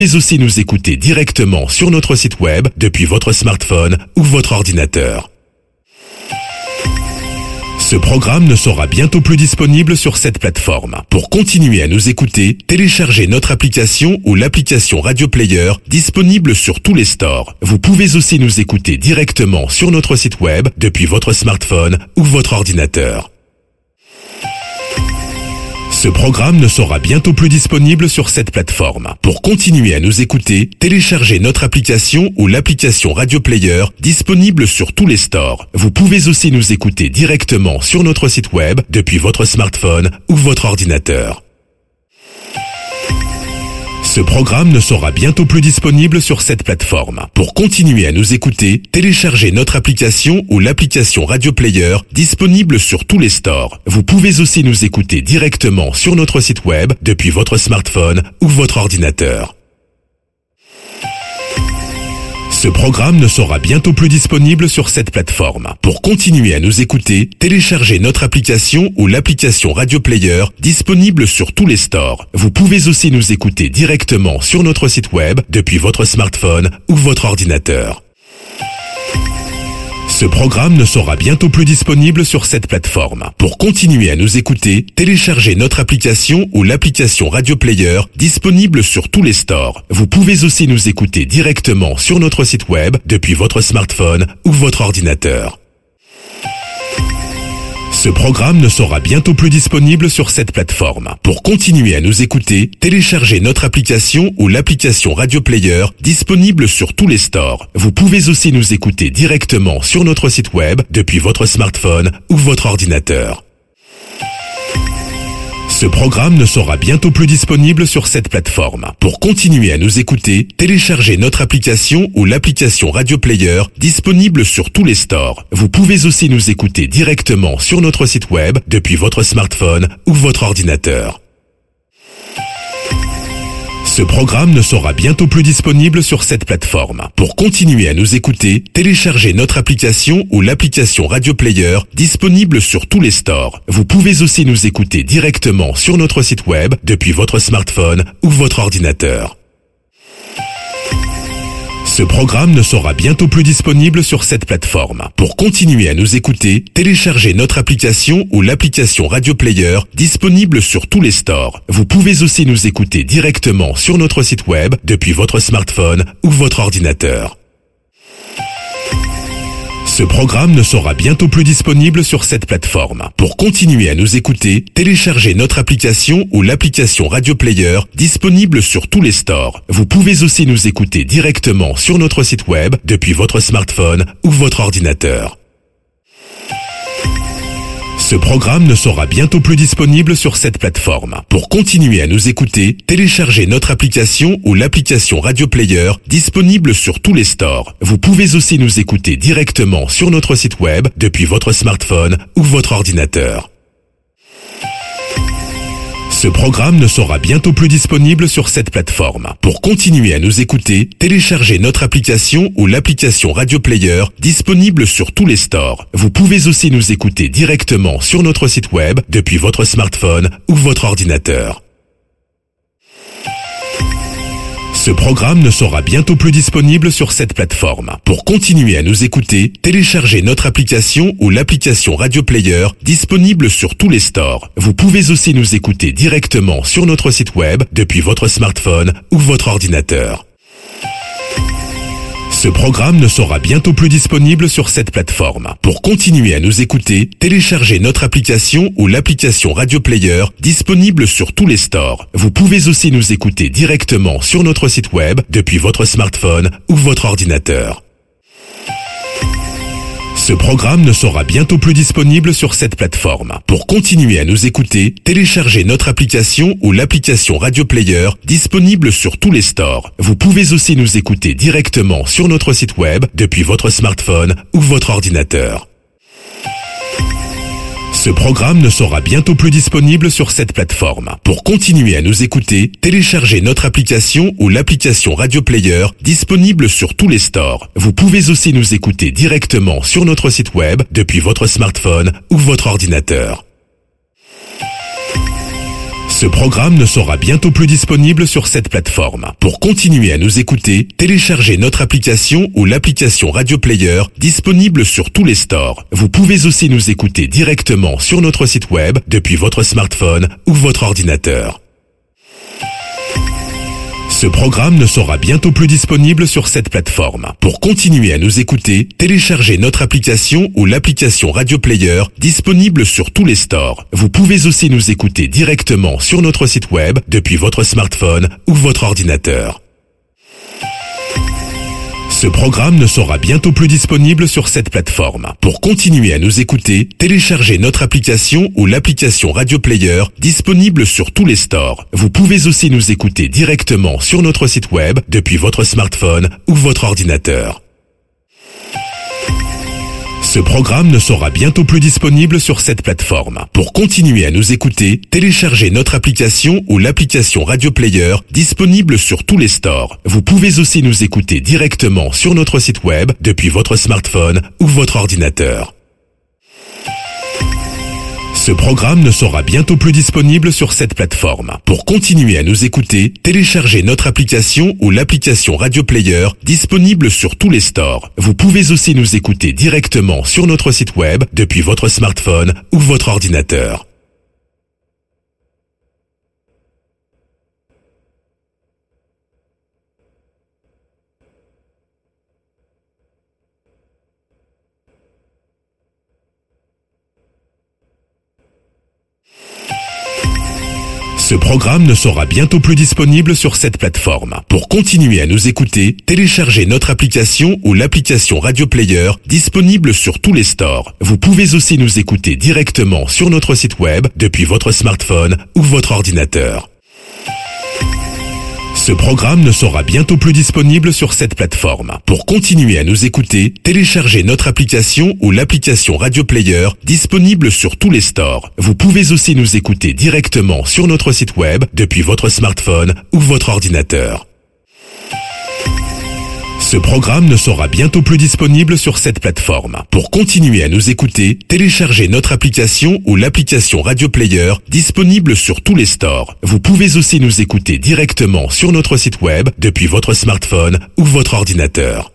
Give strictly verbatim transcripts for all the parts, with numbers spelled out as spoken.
pouvez aussi nous écouter directement sur notre site web depuis votre smartphone ou votre ordinateur. Ce programme ne sera bientôt plus disponible sur cette plateforme. Pour continuer à nous écouter, téléchargez notre application ou l'application Radio Player disponible sur tous les stores. Vous pouvez aussi nous écouter directement sur notre site web depuis votre smartphone ou votre ordinateur. Ce programme ne sera bientôt plus disponible sur cette plateforme. Pour continuer à nous écouter, téléchargez notre application ou l'application Radio Player disponible sur tous les stores. Vous pouvez aussi nous écouter directement sur notre site web depuis votre smartphone ou votre ordinateur. Ce programme ne sera bientôt plus disponible sur cette plateforme. Pour continuer à nous écouter, téléchargez notre application ou l'application Radio Player disponible sur tous les stores. Vous pouvez aussi nous écouter directement sur notre site web depuis votre smartphone ou votre ordinateur. Ce programme ne sera bientôt plus disponible sur cette plateforme. Pour continuer à nous écouter, téléchargez notre application ou l'application Radio Player disponible sur tous les stores. Vous pouvez aussi nous écouter directement sur notre site web depuis votre smartphone ou votre ordinateur. Ce programme ne sera bientôt plus disponible sur cette plateforme. Pour continuer à nous écouter, téléchargez notre application ou l'application Radio Player disponible sur tous les stores. Vous pouvez aussi nous écouter directement sur notre site web depuis votre smartphone ou votre ordinateur. Ce programme ne sera bientôt plus disponible sur cette plateforme. Pour continuer à nous écouter, téléchargez notre application ou l'application Radio Player disponible sur tous les stores. Vous pouvez aussi nous écouter directement sur notre site web depuis votre smartphone ou votre ordinateur. Ce programme ne sera bientôt plus disponible sur cette plateforme. Pour continuer à nous écouter, téléchargez notre application ou l'application Radio Player disponible sur tous les stores. Vous pouvez aussi nous écouter directement sur notre site web depuis votre smartphone ou votre ordinateur. Ce programme ne sera bientôt plus disponible sur cette plateforme. Pour continuer à nous écouter, téléchargez notre application ou l'application Radio Player disponible sur tous les stores. Vous pouvez aussi nous écouter directement sur notre site web depuis votre smartphone ou votre ordinateur. Ce programme ne sera bientôt plus disponible sur cette plateforme. Pour continuer à nous écouter, téléchargez notre application ou l'application Radio Player disponible sur tous les stores. Vous pouvez aussi nous écouter directement sur notre site web depuis votre smartphone ou votre ordinateur. Ce programme ne sera bientôt plus disponible sur cette plateforme. Pour continuer à nous écouter, téléchargez notre application ou l'application Radio Player disponible sur tous les stores. Vous pouvez aussi nous écouter directement sur notre site web depuis votre smartphone ou votre ordinateur. Ce programme ne sera bientôt plus disponible sur cette plateforme. Pour continuer à nous écouter, téléchargez notre application ou l'application Radio Player disponible sur tous les stores. Vous pouvez aussi nous écouter directement sur notre site web depuis votre smartphone ou votre ordinateur. Ce programme ne sera bientôt plus disponible sur cette plateforme. Pour continuer à nous écouter, téléchargez notre application ou l'application Radio Player disponible sur tous les stores. Vous pouvez aussi nous écouter directement sur notre site web depuis votre smartphone ou votre ordinateur. Ce programme ne sera bientôt plus disponible sur cette plateforme. Pour continuer à nous écouter, téléchargez notre application ou l'application Radio Player disponible sur tous les stores. Vous pouvez aussi nous écouter directement sur notre site web depuis votre smartphone ou votre ordinateur. Ce programme ne sera bientôt plus disponible sur cette plateforme. Pour continuer à nous écouter, téléchargez notre application ou l'application Radio Player disponible sur tous les stores. Vous pouvez aussi nous écouter directement sur notre site web depuis votre smartphone ou votre ordinateur. Ce programme ne sera bientôt plus disponible sur cette plateforme. Pour continuer à nous écouter, téléchargez notre application ou l'application Radio Player disponible sur tous les stores. Vous pouvez aussi nous écouter directement sur notre site web depuis votre smartphone ou votre ordinateur. Ce programme ne sera bientôt plus disponible sur cette plateforme. Pour continuer à nous écouter, téléchargez notre application ou l'application Radio Player disponible sur tous les stores. Vous pouvez aussi nous écouter directement sur notre site web depuis votre smartphone ou votre ordinateur. Ce programme ne sera bientôt plus disponible sur cette plateforme. Pour continuer à nous écouter, téléchargez notre application ou l'application Radio Player disponible sur tous les stores. Vous pouvez aussi nous écouter directement sur notre site web depuis votre smartphone ou votre ordinateur. Ce programme ne sera bientôt plus disponible sur cette plateforme. Pour continuer à nous écouter, téléchargez notre application ou l'application Radio Player disponible sur tous les stores. Vous pouvez aussi nous écouter directement sur notre site web depuis votre smartphone ou votre ordinateur. Ce programme ne sera bientôt plus disponible sur cette plateforme. Pour continuer à nous écouter, téléchargez notre application ou l'application Radio Player disponible sur tous les stores. Vous pouvez aussi nous écouter directement sur notre site web depuis votre smartphone ou votre ordinateur. Ce programme ne sera bientôt plus disponible sur cette plateforme. Pour continuer à nous écouter, téléchargez notre application ou l'application Radio Player disponible sur tous les stores. Vous pouvez aussi nous écouter directement sur notre site web depuis votre smartphone ou votre ordinateur. Ce programme ne sera bientôt plus disponible sur cette plateforme. Pour continuer à nous écouter, téléchargez notre application ou l'application Radio Player disponible sur tous les stores. Vous pouvez aussi nous écouter directement sur notre site web depuis votre smartphone ou votre ordinateur. Ce programme ne sera bientôt plus disponible sur cette plateforme. Pour continuer à nous écouter, téléchargez notre application ou l'application Radio Player disponible sur tous les stores. Vous pouvez aussi nous écouter directement sur notre site web depuis votre smartphone ou votre ordinateur. Ce programme ne sera bientôt plus disponible sur cette plateforme. Pour continuer à nous écouter, téléchargez notre application ou l'application Radio Player disponible sur tous les stores. Vous pouvez aussi nous écouter directement sur notre site web depuis votre smartphone ou votre ordinateur. Ce programme ne sera bientôt plus disponible sur cette plateforme. Pour continuer à nous écouter, téléchargez notre application ou l'application Radio Player disponible sur tous les stores. Vous pouvez aussi nous écouter directement sur notre site web depuis votre smartphone ou votre ordinateur.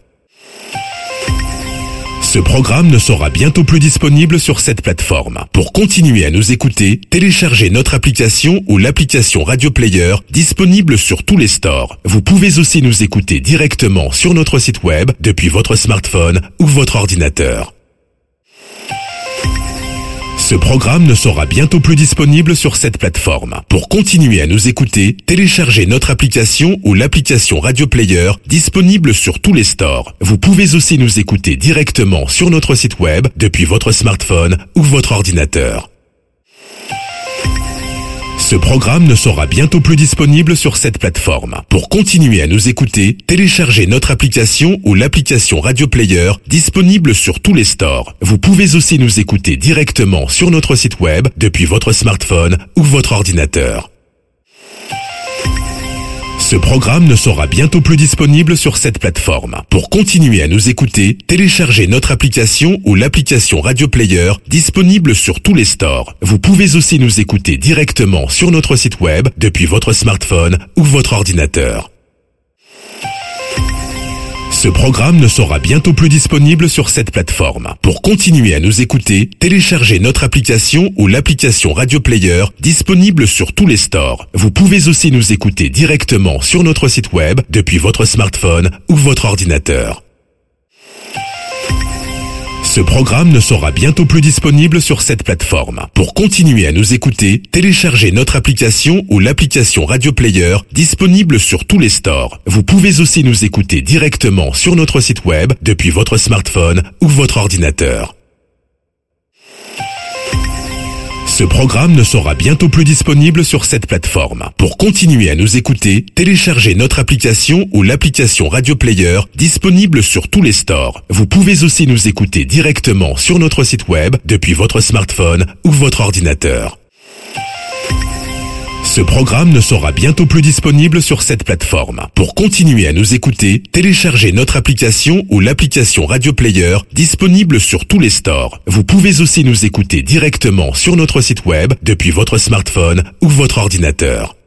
Ce programme ne sera bientôt plus disponible sur cette plateforme. Pour continuer à nous écouter, téléchargez notre application ou l'application Radio Player disponible sur tous les stores. Vous pouvez aussi nous écouter directement sur notre site web depuis votre smartphone ou votre ordinateur. Ce programme ne sera bientôt plus disponible sur cette plateforme. Pour continuer à nous écouter, téléchargez notre application ou l'application Radio Player disponible sur tous les stores. Vous pouvez aussi nous écouter directement sur notre site web depuis votre smartphone ou votre ordinateur. Ce programme ne sera bientôt plus disponible sur cette plateforme. Pour continuer à nous écouter, téléchargez notre application ou l'application Radio Player disponible sur tous les stores. Vous pouvez aussi nous écouter directement sur notre site web depuis votre smartphone ou votre ordinateur. Ce programme ne sera bientôt plus disponible sur cette plateforme. Pour continuer à nous écouter, téléchargez notre application ou l'application Radio Player disponible sur tous les stores. Vous pouvez aussi nous écouter directement sur notre site web depuis votre smartphone ou votre ordinateur. Ce programme ne sera bientôt plus disponible sur cette plateforme. Pour continuer à nous écouter, téléchargez notre application ou l'application Radio Player disponible sur tous les stores. Vous pouvez aussi nous écouter directement sur notre site web depuis votre smartphone ou votre ordinateur. Ce programme ne sera bientôt plus disponible sur cette plateforme. Pour continuer à nous écouter, téléchargez notre application ou l'application Radio Player disponible sur tous les stores. Vous pouvez aussi nous écouter directement sur notre site web depuis votre smartphone ou votre ordinateur. Ce programme ne sera bientôt plus disponible sur cette plateforme. Pour continuer à nous écouter, téléchargez notre application ou l'application Radio Player disponible sur tous les stores. Vous pouvez aussi nous écouter directement sur notre site web depuis votre smartphone ou votre ordinateur. Ce programme ne sera bientôt plus disponible sur cette plateforme. Pour continuer à nous écouter, téléchargez notre application ou l'application Radio Player disponible sur tous les stores. Vous pouvez aussi nous écouter directement sur notre site web depuis votre smartphone ou votre ordinateur.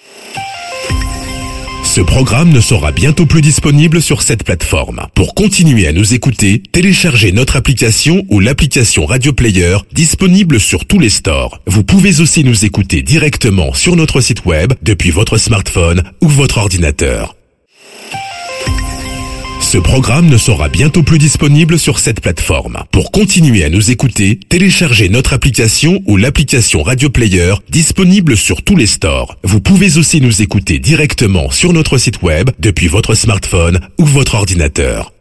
Ce programme ne sera bientôt plus disponible sur cette plateforme. Pour continuer à nous écouter, téléchargez notre application ou l'application Radio Player disponible sur tous les stores. Vous pouvez aussi nous écouter directement sur notre site web depuis votre smartphone ou votre ordinateur. Ce programme ne sera bientôt plus disponible sur cette plateforme. Pour continuer à nous écouter, téléchargez notre application ou l'application Radio Player disponible sur tous les stores. Vous pouvez aussi nous écouter directement sur notre site web depuis votre smartphone ou votre ordinateur.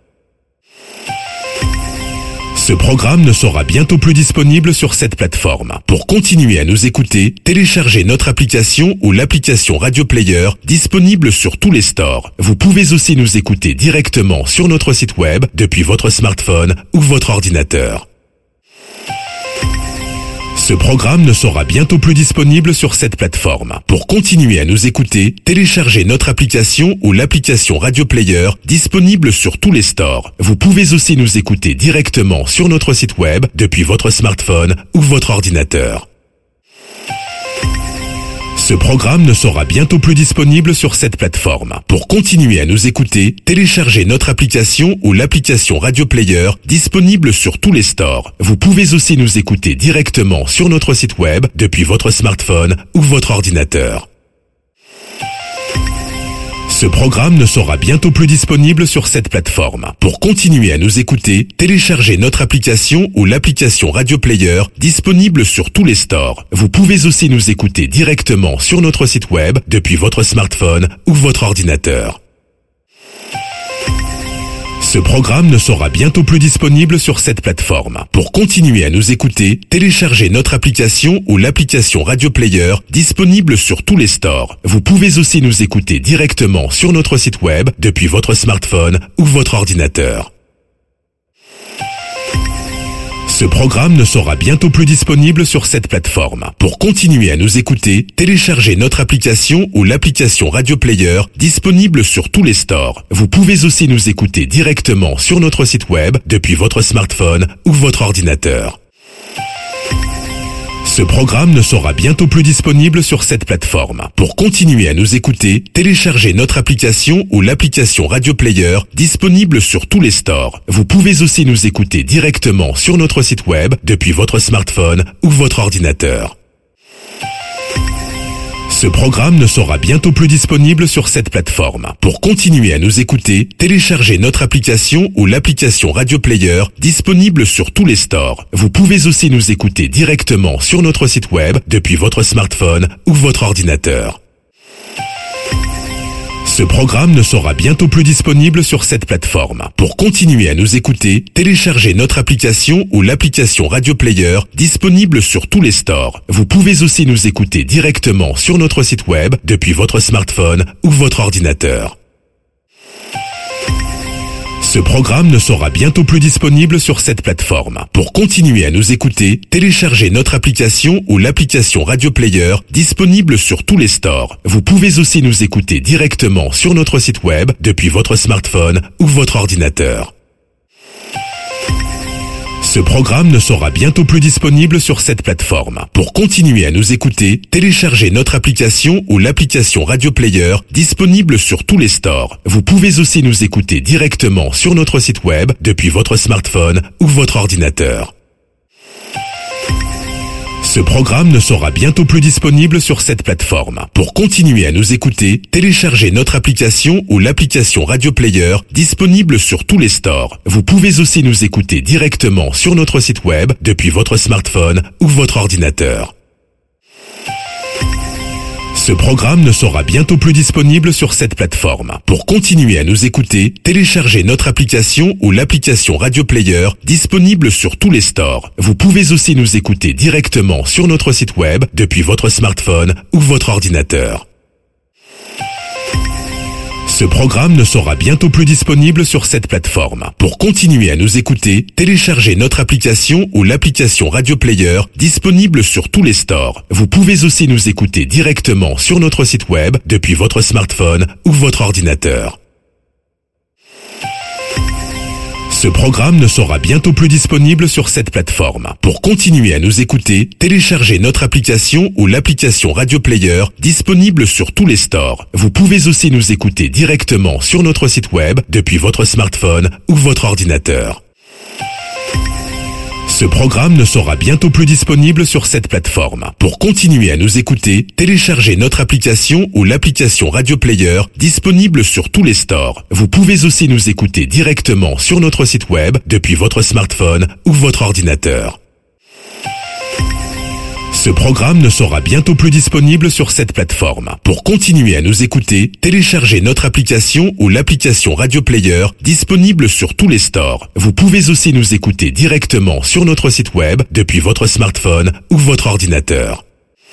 Ce programme ne sera bientôt plus disponible sur cette plateforme. Pour continuer à nous écouter, téléchargez notre application ou l'application Radio Player disponible sur tous les stores. Vous pouvez aussi nous écouter directement sur notre site web depuis votre smartphone ou votre ordinateur. Ce programme ne sera bientôt plus disponible sur cette plateforme. Pour continuer à nous écouter, téléchargez notre application ou l'application Radio Player disponible sur tous les stores. Vous pouvez aussi nous écouter directement sur notre site web depuis votre smartphone ou votre ordinateur. Ce programme ne sera bientôt plus disponible sur cette plateforme. Pour continuer à nous écouter, téléchargez notre application ou l'application Radio Player disponible sur tous les stores. Vous pouvez aussi nous écouter directement sur notre site web depuis votre smartphone ou votre ordinateur. Ce programme ne sera bientôt plus disponible sur cette plateforme. Pour continuer à nous écouter, téléchargez notre application ou l'application Radio Player disponible sur tous les stores. Vous pouvez aussi nous écouter directement sur notre site web depuis votre smartphone ou votre ordinateur. Ce programme ne sera bientôt plus disponible sur cette plateforme. Pour continuer à nous écouter, téléchargez notre application ou l'application Radio Player disponible sur tous les stores. Vous pouvez aussi nous écouter directement sur notre site web depuis votre smartphone ou votre ordinateur. Ce programme ne sera bientôt plus disponible sur cette plateforme. Pour continuer à nous écouter, téléchargez notre application ou l'application Radio Player disponible sur tous les stores. Vous pouvez aussi nous écouter directement sur notre site web depuis votre smartphone ou votre ordinateur. Ce programme ne sera bientôt plus disponible sur cette plateforme. Pour continuer à nous écouter, téléchargez notre application ou l'application Radio Player disponible sur tous les stores. Vous pouvez aussi nous écouter directement sur notre site web depuis votre smartphone ou votre ordinateur. Ce programme ne sera bientôt plus disponible sur cette plateforme. Pour continuer à nous écouter, téléchargez notre application ou l'application Radio Player disponible sur tous les stores. Vous pouvez aussi nous écouter directement sur notre site web depuis votre smartphone ou votre ordinateur. Ce programme ne sera bientôt plus disponible sur cette plateforme. Pour continuer à nous écouter, téléchargez notre application ou l'application Radio Player disponible sur tous les stores. Vous pouvez aussi nous écouter directement sur notre site web depuis votre smartphone ou votre ordinateur. Ce programme ne sera bientôt plus disponible sur cette plateforme. Pour continuer à nous écouter, téléchargez notre application ou l'application Radio Player disponible sur tous les stores. Vous pouvez aussi nous écouter directement sur notre site web depuis votre smartphone ou votre ordinateur. Ce programme ne sera bientôt plus disponible sur cette plateforme. Pour continuer à nous écouter, téléchargez notre application ou l'application Radio Player disponible sur tous les stores. Vous pouvez aussi nous écouter directement sur notre site web depuis votre smartphone ou votre ordinateur. Ce programme ne sera bientôt plus disponible sur cette plateforme. Pour continuer à nous écouter, téléchargez notre application ou l'application Radio Player disponible sur tous les stores. Vous pouvez aussi nous écouter directement sur notre site web depuis votre smartphone ou votre ordinateur. Ce programme ne sera bientôt plus disponible sur cette plateforme. Pour continuer à nous écouter, téléchargez notre application ou l'application Radio Player disponible sur tous les stores. Vous pouvez aussi nous écouter directement sur notre site web depuis votre smartphone ou votre ordinateur. Ce programme ne sera bientôt plus disponible sur cette plateforme. Pour continuer à nous écouter, téléchargez notre application ou l'application Radio Player disponible sur tous les stores. Vous pouvez aussi nous écouter directement sur notre site web depuis votre smartphone ou votre ordinateur. Ce programme ne sera bientôt plus disponible sur cette plateforme. Pour continuer à nous écouter, téléchargez notre application ou l'application Radio Player disponible sur tous les stores. Vous pouvez aussi nous écouter directement sur notre site web depuis votre smartphone ou votre ordinateur. Ce programme ne sera bientôt plus disponible sur cette plateforme. Pour continuer à nous écouter, téléchargez notre application ou l'application Radio Player disponible sur tous les stores. Vous pouvez aussi nous écouter directement sur notre site web depuis votre smartphone ou votre ordinateur. Ce programme ne sera bientôt plus disponible sur cette plateforme. Pour continuer à nous écouter, téléchargez notre application ou l'application Radio Player disponible sur tous les stores. Vous pouvez aussi nous écouter directement sur notre site web depuis votre smartphone ou votre ordinateur.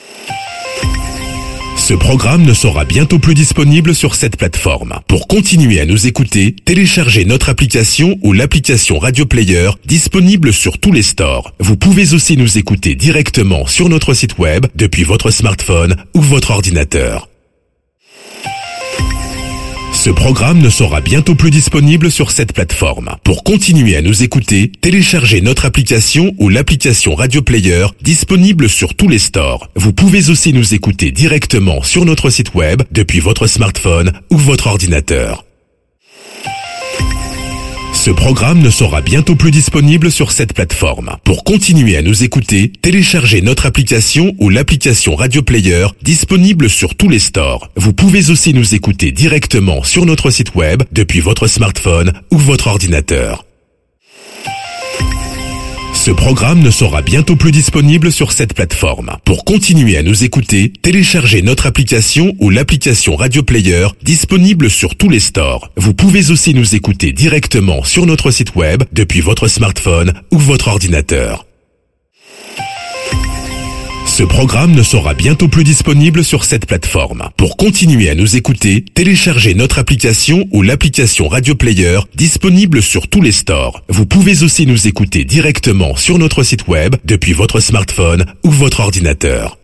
Ce programme ne sera bientôt plus disponible sur cette plateforme. Pour continuer à nous écouter, téléchargez notre application ou l'application Radio Player disponible sur tous les stores. Vous pouvez aussi nous écouter directement sur notre site web depuis votre smartphone ou votre ordinateur. Ce programme ne sera bientôt plus disponible sur cette plateforme. Pour continuer à nous écouter, téléchargez notre application ou l'application Radio Player disponible sur tous les stores. Vous pouvez aussi nous écouter directement sur notre site web depuis votre smartphone ou votre ordinateur. Ce programme ne sera bientôt plus disponible sur cette plateforme. Pour continuer à nous écouter, téléchargez notre application ou l'application Radio Player disponible sur tous les stores. Vous pouvez aussi nous écouter directement sur notre site web depuis votre smartphone ou votre ordinateur. Ce programme ne sera bientôt plus disponible sur cette plateforme. Pour continuer à nous écouter, téléchargez notre application ou l'application Radio Player disponible sur tous les stores. Vous pouvez aussi nous écouter directement sur notre site web depuis votre smartphone ou votre ordinateur. Ce programme ne sera bientôt plus disponible sur cette plateforme. Pour continuer à nous écouter, téléchargez notre application ou l'application Radio Player disponible sur tous les stores. Vous pouvez aussi nous écouter directement sur notre site web depuis votre smartphone ou votre ordinateur.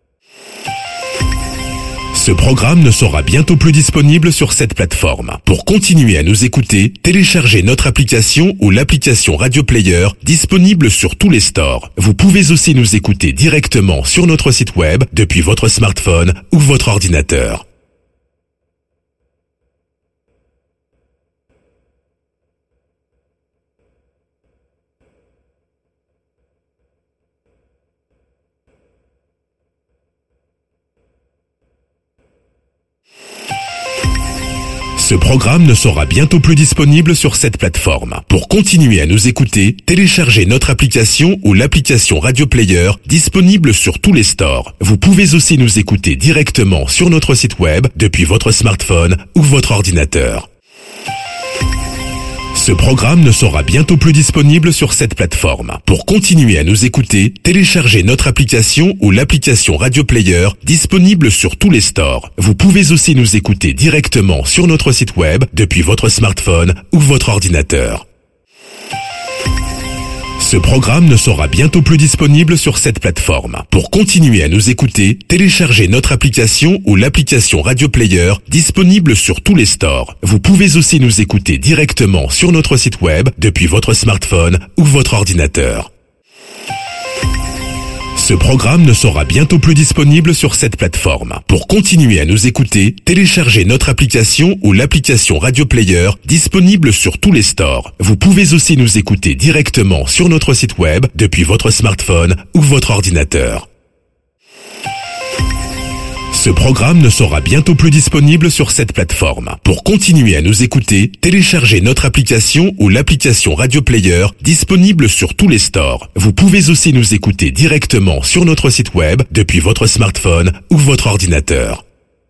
Ce programme ne sera bientôt plus disponible sur cette plateforme. Pour continuer à nous écouter, téléchargez notre application ou l'application Radio Player disponible sur tous les stores. Vous pouvez aussi nous écouter directement sur notre site web depuis votre smartphone ou votre ordinateur. Ce programme ne sera bientôt plus disponible sur cette plateforme. Pour continuer à nous écouter, téléchargez notre application ou l'application Radio Player disponible sur tous les stores. Vous pouvez aussi nous écouter directement sur notre site web depuis votre smartphone ou votre ordinateur. Ce programme ne sera bientôt plus disponible sur cette plateforme. Pour continuer à nous écouter, téléchargez notre application ou l'application Radio Player disponible sur tous les stores. Vous pouvez aussi nous écouter directement sur notre site web depuis votre smartphone ou votre ordinateur. Ce programme ne sera bientôt plus disponible sur cette plateforme. Pour continuer à nous écouter, téléchargez notre application ou l'application Radio Player disponible sur tous les stores. Vous pouvez aussi nous écouter directement sur notre site web depuis votre smartphone ou votre ordinateur. Ce programme ne sera bientôt plus disponible sur cette plateforme. Pour continuer à nous écouter, téléchargez notre application ou l'application Radio Player disponible sur tous les stores. Vous pouvez aussi nous écouter directement sur notre site web depuis votre smartphone ou votre ordinateur. Ce programme ne sera bientôt plus disponible sur cette plateforme. Pour continuer à nous écouter, téléchargez notre application ou l'application Radio Player disponible sur tous les stores. Vous pouvez aussi nous écouter directement sur notre site web depuis votre smartphone ou votre ordinateur.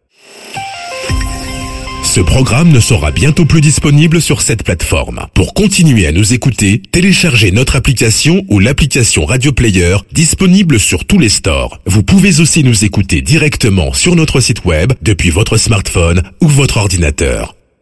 Ce programme ne sera bientôt plus disponible sur cette plateforme. Pour continuer à nous écouter, téléchargez notre application ou l'application Radio Player disponible sur tous les stores. Vous pouvez aussi nous écouter directement sur notre site web depuis votre smartphone ou votre ordinateur.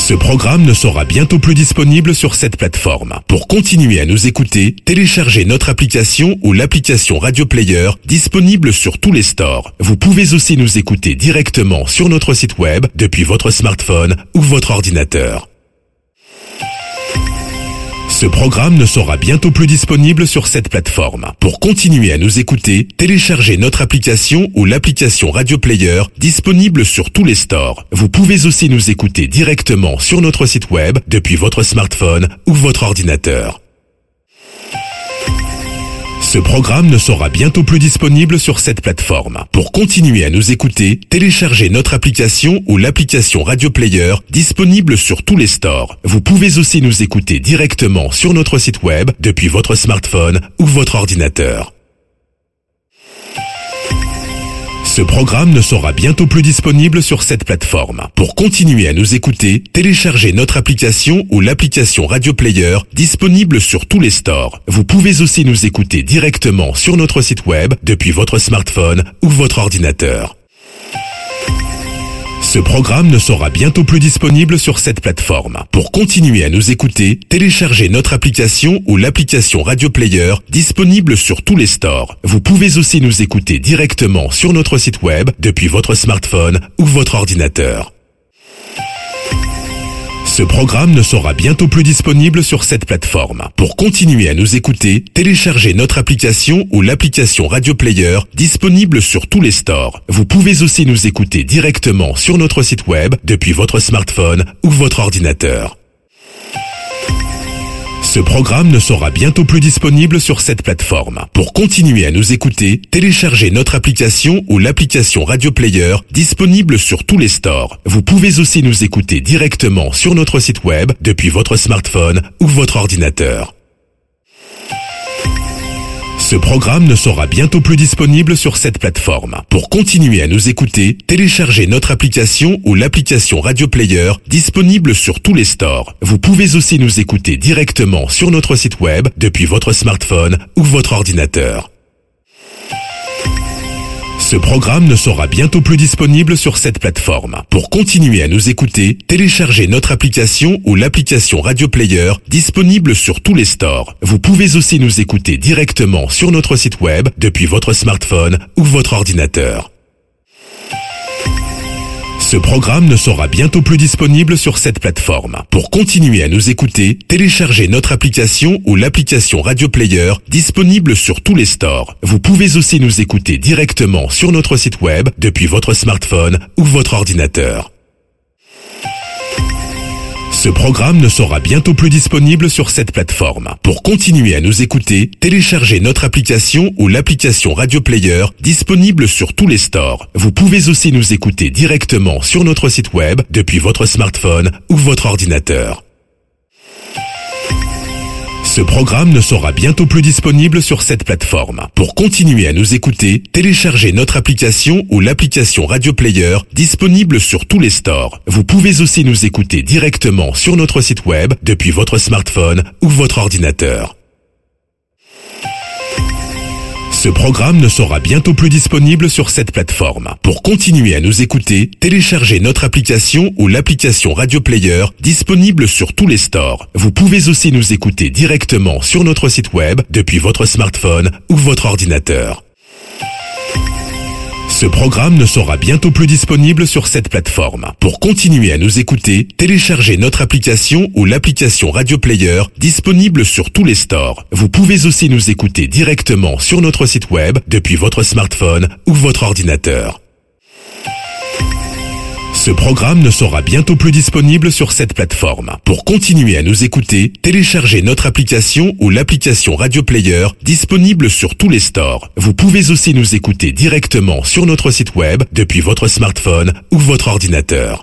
Ce programme ne sera bientôt plus disponible sur cette plateforme. Pour continuer à nous écouter, téléchargez notre application ou l'application Radio Player disponible sur tous les stores. Vous pouvez aussi nous écouter directement sur notre site web depuis votre smartphone ou votre ordinateur. Ce programme ne sera bientôt plus disponible sur cette plateforme. Pour continuer à nous écouter, téléchargez notre application ou l'application Radio Player disponible sur tous les stores. Vous pouvez aussi nous écouter directement sur notre site web depuis votre smartphone ou votre ordinateur. Ce programme ne sera bientôt plus disponible sur cette plateforme. Pour continuer à nous écouter, téléchargez notre application ou l'application Radio Player disponible sur tous les stores. Vous pouvez aussi nous écouter directement sur notre site web depuis votre smartphone ou votre ordinateur. Ce programme ne sera bientôt plus disponible sur cette plateforme. Pour continuer à nous écouter, téléchargez notre application ou l'application Radio Player disponible sur tous les stores. Vous pouvez aussi nous écouter directement sur notre site web depuis votre smartphone ou votre ordinateur. Ce programme ne sera bientôt plus disponible sur cette plateforme. Pour continuer à nous écouter, téléchargez notre application ou l'application Radio Player disponible sur tous les stores. Vous pouvez aussi nous écouter directement sur notre site web depuis votre smartphone ou votre ordinateur. Ce programme ne sera bientôt plus disponible sur cette plateforme. Pour continuer à nous écouter, téléchargez notre application ou l'application Radio Player disponible sur tous les stores. Vous pouvez aussi nous écouter directement sur notre site web depuis votre smartphone ou votre ordinateur. Ce programme ne sera bientôt plus disponible sur cette plateforme. Pour continuer à nous écouter, téléchargez notre application ou l'application Radio Player disponible sur tous les stores. Vous pouvez aussi nous écouter directement sur notre site web depuis votre smartphone ou votre ordinateur. Ce programme ne sera bientôt plus disponible sur cette plateforme. Pour continuer à nous écouter, téléchargez notre application ou l'application Radio Player disponible sur tous les stores. Vous pouvez aussi nous écouter directement sur notre site web depuis votre smartphone ou votre ordinateur. Ce programme ne sera bientôt plus disponible sur cette plateforme. Pour continuer à nous écouter, téléchargez notre application ou l'application Radio Player disponible sur tous les stores. Vous pouvez aussi nous écouter directement sur notre site web depuis votre smartphone ou votre ordinateur. Ce programme ne sera bientôt plus disponible sur cette plateforme. Pour continuer à nous écouter, téléchargez notre application ou l'application Radio Player disponible sur tous les stores. Vous pouvez aussi nous écouter directement sur notre site web depuis votre smartphone ou votre ordinateur. Ce programme ne sera bientôt plus disponible sur cette plateforme. Pour continuer à nous écouter, téléchargez notre application ou l'application Radio Player disponible sur tous les stores. Vous pouvez aussi nous écouter directement sur notre site web depuis votre smartphone ou votre ordinateur. Ce programme ne sera bientôt plus disponible sur cette plateforme. Pour continuer à nous écouter, téléchargez notre application ou l'application Radio Player disponible sur tous les stores. Vous pouvez aussi nous écouter directement sur notre site web depuis votre smartphone ou votre ordinateur. Ce programme ne sera bientôt plus disponible sur cette plateforme. Pour continuer à nous écouter, téléchargez notre application ou l'application Radio Player disponible sur tous les stores. Vous pouvez aussi nous écouter directement sur notre site web depuis votre smartphone ou votre ordinateur. Ce programme ne sera bientôt plus disponible sur cette plateforme. Pour continuer à nous écouter, téléchargez notre application ou l'application Radio Player disponible sur tous les stores. Vous pouvez aussi nous écouter directement sur notre site web depuis votre smartphone ou votre ordinateur. Ce programme ne sera bientôt plus disponible sur cette plateforme. Pour continuer à nous écouter, téléchargez notre application ou l'application Radio Player disponible sur tous les stores. Vous pouvez aussi nous écouter directement sur notre site web depuis votre smartphone ou votre ordinateur.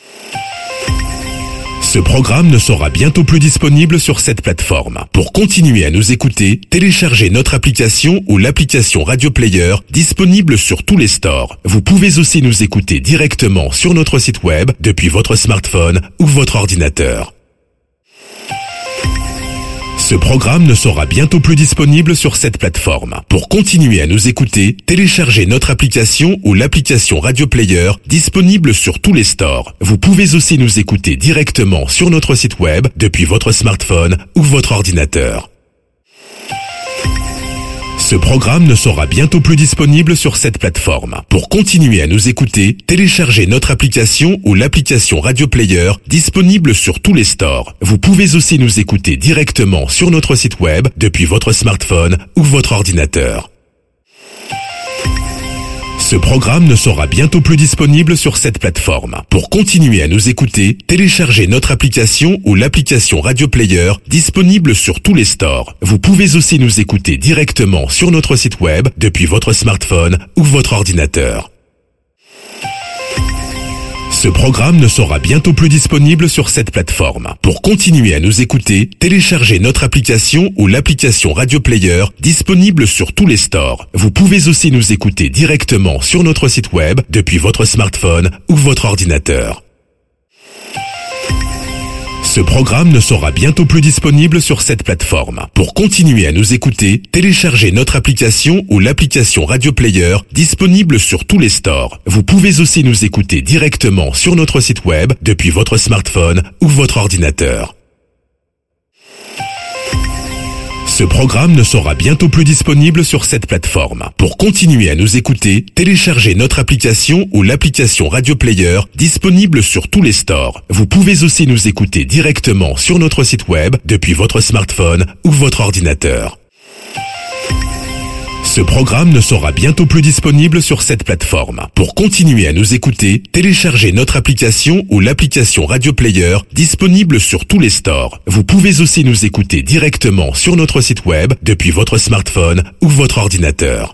Ce programme ne sera bientôt plus disponible sur cette plateforme. Pour continuer à nous écouter, téléchargez notre application ou l'application Radio Player disponible sur tous les stores. Vous pouvez aussi nous écouter directement sur notre site web depuis votre smartphone ou votre ordinateur. Ce programme ne sera bientôt plus disponible sur cette plateforme. Pour continuer à nous écouter, téléchargez notre application ou l'application Radio Player disponible sur tous les stores. Vous pouvez aussi nous écouter directement sur notre site web depuis votre smartphone ou votre ordinateur. Ce programme ne sera bientôt plus disponible sur cette plateforme. Pour continuer à nous écouter, téléchargez notre application ou l'application Radio Player disponible sur tous les stores. Vous pouvez aussi nous écouter directement sur notre site web depuis votre smartphone ou votre ordinateur. Ce programme ne sera bientôt plus disponible sur cette plateforme. Pour continuer à nous écouter, téléchargez notre application ou l'application Radio Player disponible sur tous les stores. Vous pouvez aussi nous écouter directement sur notre site web depuis votre smartphone ou votre ordinateur. Ce programme ne sera bientôt plus disponible sur cette plateforme. Pour continuer à nous écouter, téléchargez notre application ou l'application Radio Player disponible sur tous les stores. Vous pouvez aussi nous écouter directement sur notre site web depuis votre smartphone ou votre ordinateur. Ce programme ne sera bientôt plus disponible sur cette plateforme. Pour continuer à nous écouter, téléchargez notre application ou l'application Radio Player disponible sur tous les stores. Vous pouvez aussi nous écouter directement sur notre site web depuis votre smartphone ou votre ordinateur. Ce programme ne sera bientôt plus disponible sur cette plateforme. Pour continuer à nous écouter, téléchargez notre application ou l'application Radio Player disponible sur tous les stores. Vous pouvez aussi nous écouter directement sur notre site web depuis votre smartphone ou votre ordinateur. Ce programme ne sera bientôt plus disponible sur cette plateforme. Pour continuer à nous écouter, téléchargez notre application ou l'application Radio Player disponible sur tous les stores. Vous pouvez aussi nous écouter directement sur notre site web depuis votre smartphone ou votre ordinateur.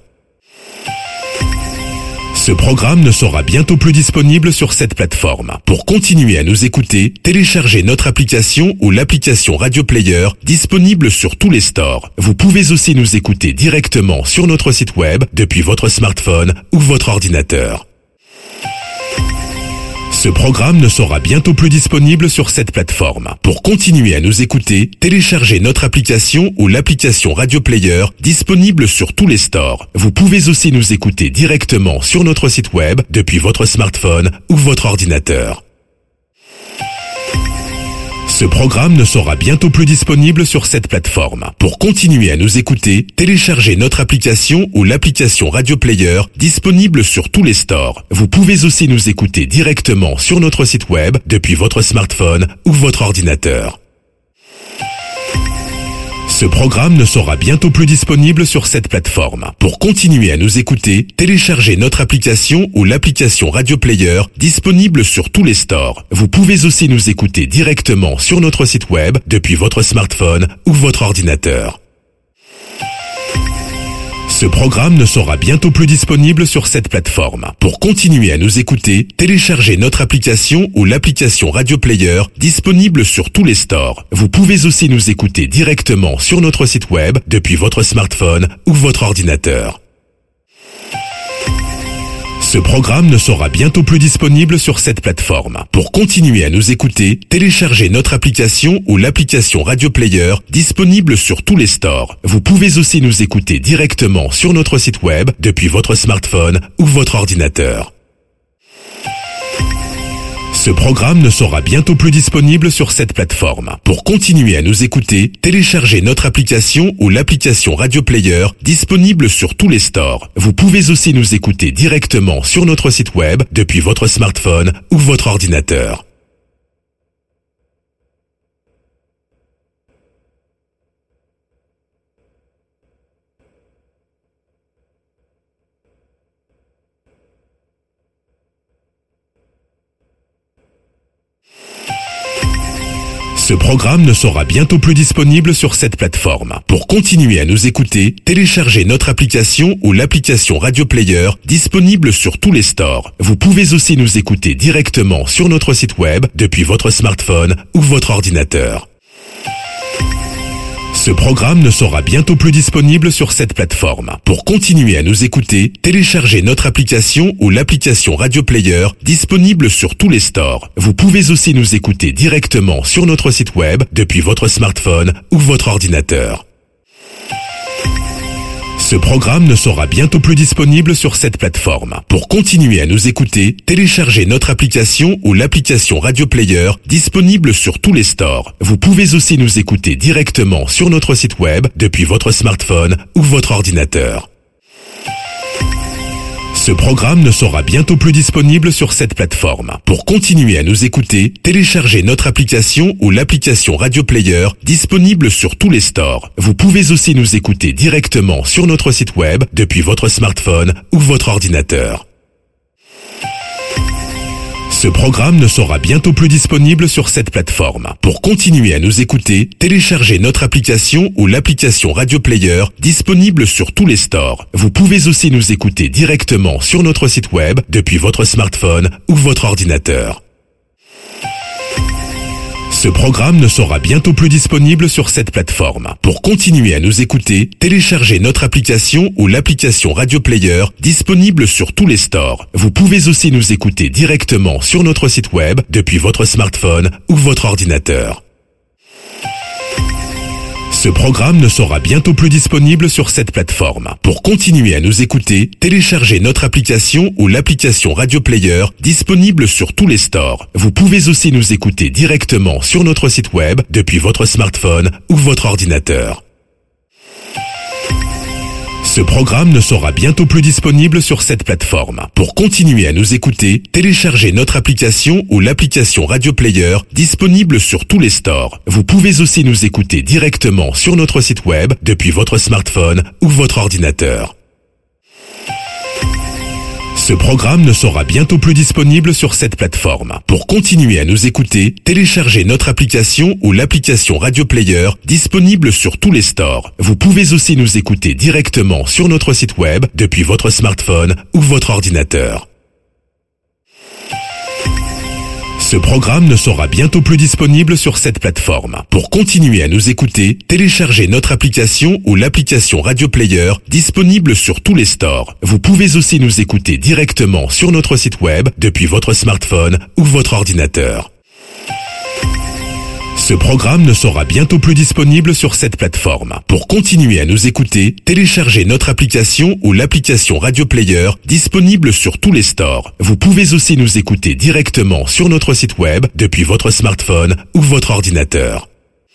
Ce programme ne sera bientôt plus disponible sur cette plateforme. Pour continuer à nous écouter, téléchargez notre application ou l'application Radio Player disponible sur tous les stores. Vous pouvez aussi nous écouter directement sur notre site web depuis votre smartphone ou votre ordinateur. Ce programme ne sera bientôt plus disponible sur cette plateforme. Pour continuer à nous écouter, téléchargez notre application ou l'application Radio Player disponible sur tous les stores. Vous pouvez aussi nous écouter directement sur notre site web depuis votre smartphone ou votre ordinateur. Ce programme ne sera bientôt plus disponible sur cette plateforme. Pour continuer à nous écouter, téléchargez notre application ou l'application Radio Player disponible sur tous les stores. Vous pouvez aussi nous écouter directement sur notre site web depuis votre smartphone ou votre ordinateur. Ce programme ne sera bientôt plus disponible sur cette plateforme. Pour continuer à nous écouter, téléchargez notre application ou l'application Radio Player disponible sur tous les stores. Vous pouvez aussi nous écouter directement sur notre site web depuis votre smartphone ou votre ordinateur. Ce programme ne sera bientôt plus disponible sur cette plateforme. Pour continuer à nous écouter, téléchargez notre application ou l'application Radio Player disponible sur tous les stores. Vous pouvez aussi nous écouter directement sur notre site web depuis votre smartphone ou votre ordinateur. Ce programme ne sera bientôt plus disponible sur cette plateforme. Pour continuer à nous écouter, téléchargez notre application ou l'application Radio Player disponible sur tous les stores. Vous pouvez aussi nous écouter directement sur notre site web depuis votre smartphone ou votre ordinateur. Ce programme ne sera bientôt plus disponible sur cette plateforme. Pour continuer à nous écouter, téléchargez notre application ou l'application Radio Player disponible sur tous les stores. Vous pouvez aussi nous écouter directement sur notre site web depuis votre smartphone ou votre ordinateur. Ce programme ne sera bientôt plus disponible sur cette plateforme. Pour continuer à nous écouter, téléchargez notre application ou l'application Radio Player disponible sur tous les stores. Vous pouvez aussi nous écouter directement sur notre site web depuis votre smartphone ou votre ordinateur. Ce programme ne sera bientôt plus disponible sur cette plateforme. Pour continuer à nous écouter, téléchargez notre application ou l'application Radio Player disponible sur tous les stores. Vous pouvez aussi nous écouter directement sur notre site web depuis votre smartphone ou votre ordinateur. Ce programme ne sera bientôt plus disponible sur cette plateforme. Pour continuer à nous écouter, téléchargez notre application ou l'application Radio Player disponible sur tous les stores. Vous pouvez aussi nous écouter directement sur notre site web depuis votre smartphone ou votre ordinateur. Ce programme ne sera bientôt plus disponible sur cette plateforme. Pour continuer à nous écouter, téléchargez notre application ou l'application Radio Player disponible sur tous les stores. Vous pouvez aussi nous écouter directement sur notre site web depuis votre smartphone ou votre ordinateur. Ce programme ne sera bientôt plus disponible sur cette plateforme. Pour continuer à nous écouter, téléchargez notre application ou l'application Radio Player disponible sur tous les stores. Vous pouvez aussi nous écouter directement sur notre site web depuis votre smartphone ou votre ordinateur. Ce programme ne sera bientôt plus disponible sur cette plateforme. Pour continuer à nous écouter, téléchargez notre application ou l'application Radio Player disponible sur tous les stores. Vous pouvez aussi nous écouter directement sur notre site web depuis votre smartphone ou votre ordinateur. Ce programme ne sera bientôt plus disponible sur cette plateforme. Pour continuer à nous écouter, téléchargez notre application ou l'application Radio Player disponible sur tous les stores. Vous pouvez aussi nous écouter directement sur notre site web depuis votre smartphone ou votre ordinateur. Ce programme ne sera bientôt plus disponible sur cette plateforme. Pour continuer à nous écouter, téléchargez notre application ou l'application Radio Player disponible sur tous les stores. Vous pouvez aussi nous écouter directement sur notre site web depuis votre smartphone ou votre ordinateur. Ce programme ne sera bientôt plus disponible sur cette plateforme. Pour continuer à nous écouter, téléchargez notre application ou l'application Radio Player disponible sur tous les stores. Vous pouvez aussi nous écouter directement sur notre site web depuis votre smartphone ou votre ordinateur. Ce programme ne sera bientôt plus disponible sur cette plateforme. Pour continuer à nous écouter, téléchargez notre application ou l'application Radio Player disponible sur tous les stores. Vous pouvez aussi nous écouter directement sur notre site web depuis votre smartphone ou votre ordinateur. Ce programme ne sera bientôt plus disponible sur cette plateforme. Pour continuer à nous écouter, téléchargez notre application ou l'application Radio Player disponible sur tous les stores. Vous pouvez aussi nous écouter directement sur notre site web depuis votre smartphone ou votre ordinateur.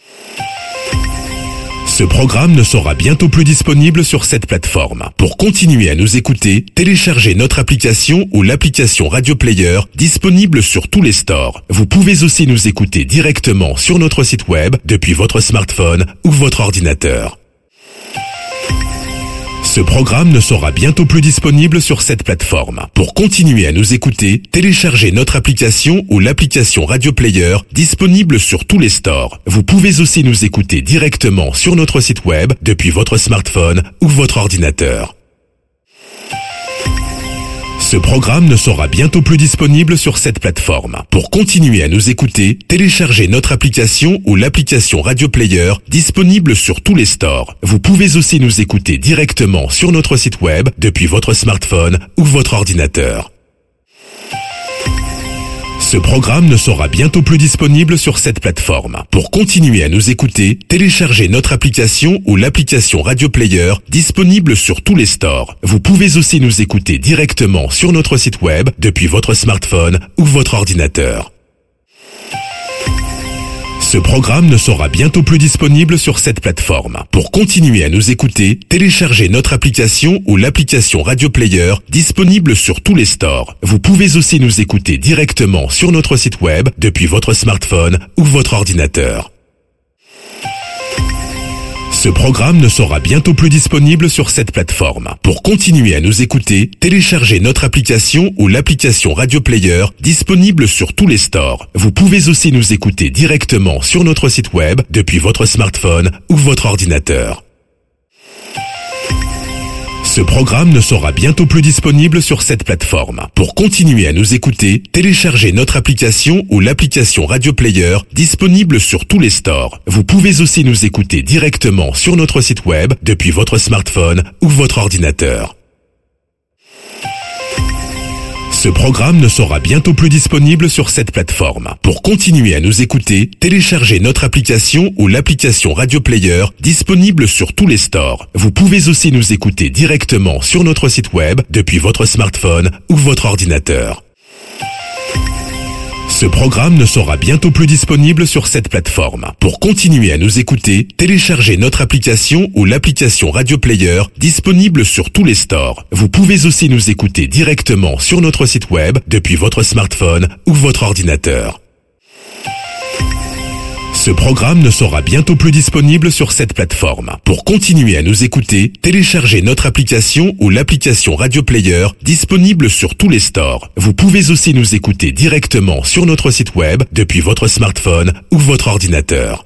Ce programme ne sera bientôt plus disponible sur cette plateforme. Pour continuer à nous écouter, téléchargez notre application ou l'application Radio Player disponible sur tous les stores. Vous pouvez aussi nous écouter directement sur notre site web depuis votre smartphone ou votre ordinateur. Ce programme ne sera bientôt plus disponible sur cette plateforme. Pour continuer à nous écouter, téléchargez notre application ou l'application Radio Player disponible sur tous les stores. Vous pouvez aussi nous écouter directement sur notre site web depuis votre smartphone ou votre ordinateur. Ce programme ne sera bientôt plus disponible sur cette plateforme. Pour continuer à nous écouter, téléchargez notre application ou l'application Radio Player disponible sur tous les stores. Vous pouvez aussi nous écouter directement sur notre site web depuis votre smartphone ou votre ordinateur. Ce programme ne sera bientôt plus disponible sur cette plateforme. Pour continuer à nous écouter, téléchargez notre application ou l'application Radio Player disponible sur tous les stores. Vous pouvez aussi nous écouter directement sur notre site web depuis votre smartphone ou votre ordinateur. Ce programme ne sera bientôt plus disponible sur cette plateforme. Pour continuer à nous écouter, téléchargez notre application ou l'application Radio Player disponible sur tous les stores. Vous pouvez aussi nous écouter directement sur notre site web depuis votre smartphone ou votre ordinateur. Ce programme ne sera bientôt plus disponible sur cette plateforme. Pour continuer à nous écouter, téléchargez notre application ou l'application Radio Player disponible sur tous les stores. Vous pouvez aussi nous écouter directement sur notre site web depuis votre smartphone ou votre ordinateur. Ce Ce programme ne sera bientôt plus disponible sur cette plateforme. Pour continuer à nous écouter, téléchargez notre application ou l'application Radio Player disponible sur tous les stores. Vous pouvez aussi nous écouter directement sur notre site web depuis votre smartphone ou votre ordinateur. Ce programme ne sera bientôt plus disponible sur cette plateforme. Pour continuer à nous écouter, téléchargez notre application ou l'application Radio Player disponible sur tous les stores. Vous pouvez aussi nous écouter directement sur notre site web depuis votre smartphone ou votre ordinateur. Ce programme ne sera bientôt plus disponible sur cette plateforme. Pour continuer à nous écouter, téléchargez notre application ou l'application Radio Player disponible sur tous les stores. Vous pouvez aussi nous écouter directement sur notre site web depuis votre smartphone ou votre ordinateur. Ce programme ne sera bientôt plus disponible sur cette plateforme. Pour continuer à nous écouter, téléchargez notre application ou l'application Radio Player disponible sur tous les stores. Vous pouvez aussi nous écouter directement sur notre site web depuis votre smartphone ou votre ordinateur.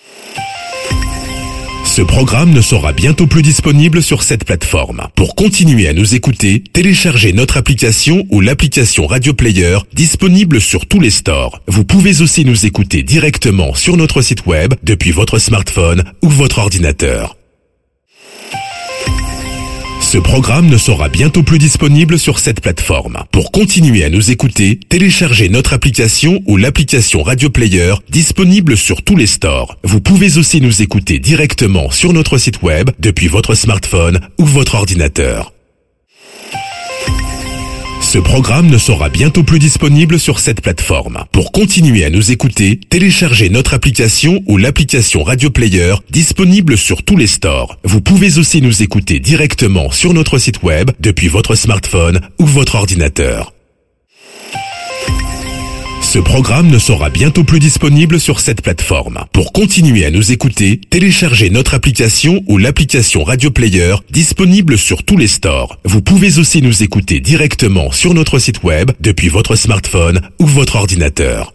Ce programme ne sera bientôt plus disponible sur cette plateforme. Pour continuer à nous écouter, téléchargez notre application ou l'application Radio Player disponible sur tous les stores. Vous pouvez aussi nous écouter directement sur notre site web depuis votre smartphone ou votre ordinateur. Ce programme ne sera bientôt plus disponible sur cette plateforme. Pour continuer à nous écouter, téléchargez notre application ou l'application Radio Player disponible sur tous les stores. Vous pouvez aussi nous écouter directement sur notre site web depuis votre smartphone ou votre ordinateur. Ce programme ne sera bientôt plus disponible sur cette plateforme. Pour continuer à nous écouter, téléchargez notre application ou l'application Radio Player disponible sur tous les stores. Vous pouvez aussi nous écouter directement sur notre site web depuis votre smartphone ou votre ordinateur. Ce programme ne sera bientôt plus disponible sur cette plateforme. Pour continuer à nous écouter, téléchargez notre application ou l'application Radio Player disponible sur tous les stores. Vous pouvez aussi nous écouter directement sur notre site web depuis votre smartphone ou votre ordinateur.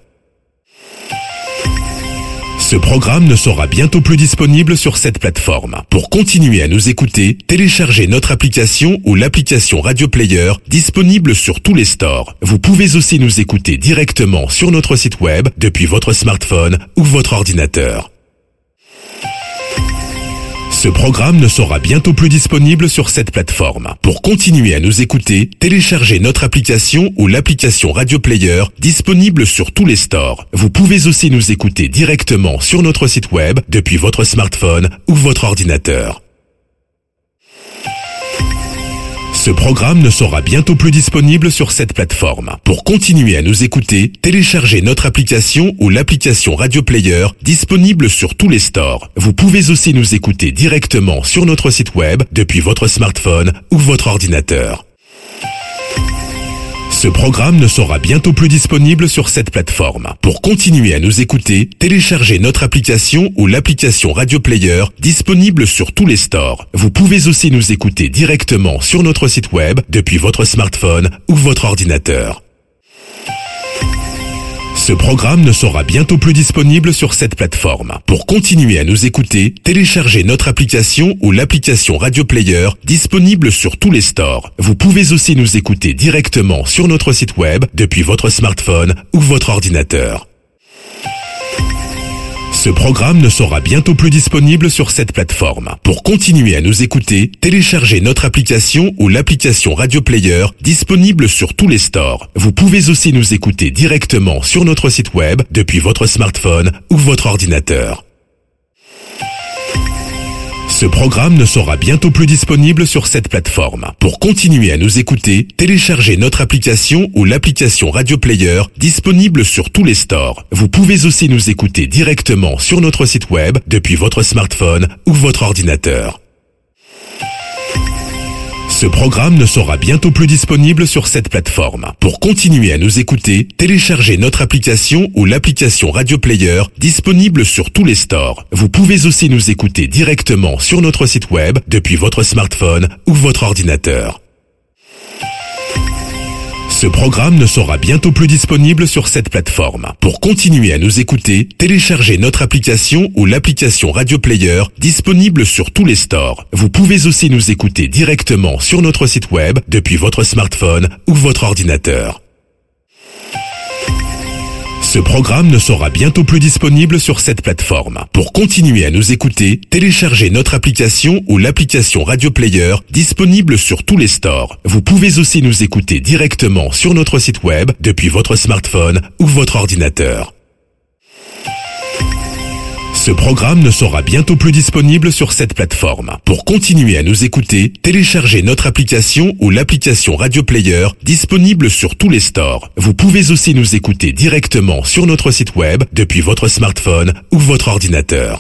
Ce programme ne sera bientôt plus disponible sur cette plateforme. Pour continuer à nous écouter, téléchargez notre application ou l'application Radio Player disponible sur tous les stores. Vous pouvez aussi nous écouter directement sur notre site web depuis votre smartphone ou votre ordinateur. Ce programme ne sera bientôt plus disponible sur cette plateforme. Pour continuer à nous écouter, téléchargez notre application ou l'application Radio Player disponible sur tous les stores. Vous pouvez aussi nous écouter directement sur notre site web depuis votre smartphone ou votre ordinateur. Ce programme ne sera bientôt plus disponible sur cette plateforme. Pour continuer à nous écouter, téléchargez notre application ou l'application Radio Player disponible sur tous les stores. Vous pouvez aussi nous écouter directement sur notre site web depuis votre smartphone ou votre ordinateur. Ce programme ne sera bientôt plus disponible sur cette plateforme. Pour continuer à nous écouter, téléchargez notre application ou l'application Radio Player disponible sur tous les stores. Vous pouvez aussi nous écouter directement sur notre site web depuis votre smartphone ou votre ordinateur. Ce programme ne sera bientôt plus disponible sur cette plateforme. Pour continuer à nous écouter, téléchargez notre application ou l'application Radio Player disponible sur tous les stores. Vous pouvez aussi nous écouter directement sur notre site web depuis votre smartphone ou votre ordinateur. Ce programme ne sera bientôt plus disponible sur cette plateforme. Pour continuer à nous écouter, téléchargez notre application ou l'application Radio Player disponible sur tous les stores. Vous pouvez aussi nous écouter directement sur notre site web depuis votre smartphone ou votre ordinateur. Ce programme ne sera bientôt plus disponible sur cette plateforme. Pour continuer à nous écouter, téléchargez notre application ou l'application Radio Player disponible sur tous les stores. Vous pouvez aussi nous écouter directement sur notre site web depuis votre smartphone ou votre ordinateur. Ce programme ne sera bientôt plus disponible sur cette plateforme. Pour continuer à nous écouter, téléchargez notre application ou l'application Radio Player disponible sur tous les stores. Vous pouvez aussi nous écouter directement sur notre site web depuis votre smartphone ou votre ordinateur. Ce programme ne sera bientôt plus disponible sur cette plateforme. Pour continuer à nous écouter, téléchargez notre application ou l'application Radio Player disponible sur tous les stores. Vous pouvez aussi nous écouter directement sur notre site web depuis votre smartphone ou votre ordinateur. Ce programme ne sera bientôt plus disponible sur cette plateforme. Pour continuer à nous écouter, téléchargez notre application ou l'application Radio Player disponible sur tous les stores. Vous pouvez aussi nous écouter directement sur notre site web depuis votre smartphone ou votre ordinateur. Ce programme ne sera bientôt plus disponible sur cette plateforme. Pour continuer à nous écouter, téléchargez notre application ou l'application Radio Player disponible sur tous les stores. Vous pouvez aussi nous écouter directement sur notre site web depuis votre smartphone ou votre ordinateur.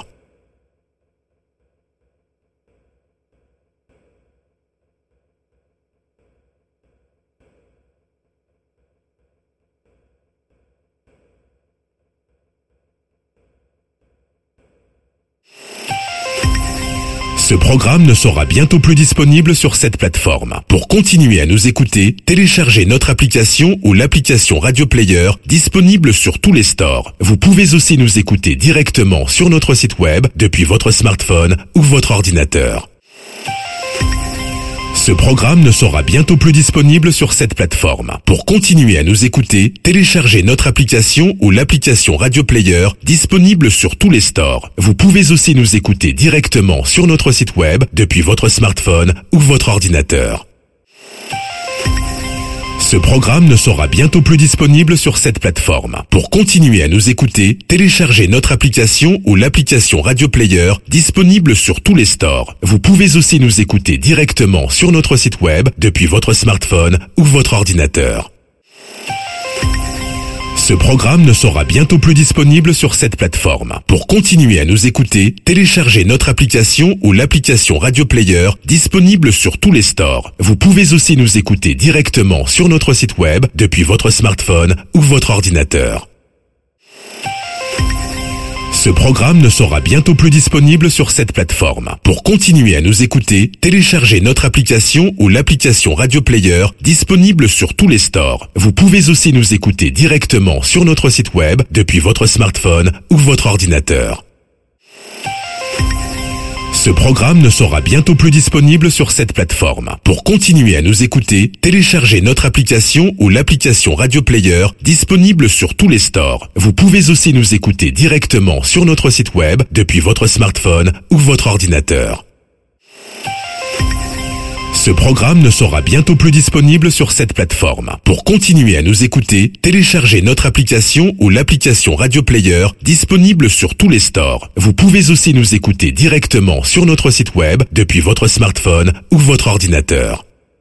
Ce programme ne sera bientôt plus disponible sur cette plateforme. Pour continuer à nous écouter, téléchargez notre application ou l'application Radio Player disponible sur tous les stores. Vous pouvez aussi nous écouter directement sur notre site web depuis votre smartphone ou votre ordinateur. Ce programme ne sera bientôt plus disponible sur cette plateforme. Pour continuer à nous écouter, téléchargez notre application ou l'application Radio Player disponible sur tous les stores. Vous pouvez aussi nous écouter directement sur notre site web depuis votre smartphone ou votre ordinateur. Ce programme ne sera bientôt plus disponible sur cette plateforme. Pour continuer à nous écouter, téléchargez notre application ou l'application Radio Player disponible sur tous les stores. Vous pouvez aussi nous écouter directement sur notre site web depuis votre smartphone ou votre ordinateur. Ce programme ne sera bientôt plus disponible sur cette plateforme. Pour continuer à nous écouter, téléchargez notre application ou l'application Radio Player disponible sur tous les stores. Vous pouvez aussi nous écouter directement sur notre site web depuis votre smartphone ou votre ordinateur. Ce programme ne sera bientôt plus disponible sur cette plateforme. Pour continuer à nous écouter, téléchargez notre application ou l'application Radio Player disponible sur tous les stores. Vous pouvez aussi nous écouter directement sur notre site web depuis votre smartphone ou votre ordinateur. Ce programme ne sera bientôt plus disponible sur cette plateforme. Pour continuer à nous écouter, téléchargez notre application ou l'application Radio Player disponible sur tous les stores. Vous pouvez aussi nous écouter directement sur notre site web depuis votre smartphone ou votre ordinateur. Ce programme ne sera bientôt plus disponible sur cette plateforme. Pour continuer à nous écouter, téléchargez notre application ou l'application Radio Player disponible sur tous les stores. Vous pouvez aussi nous écouter directement sur notre site web depuis votre smartphone ou votre ordinateur.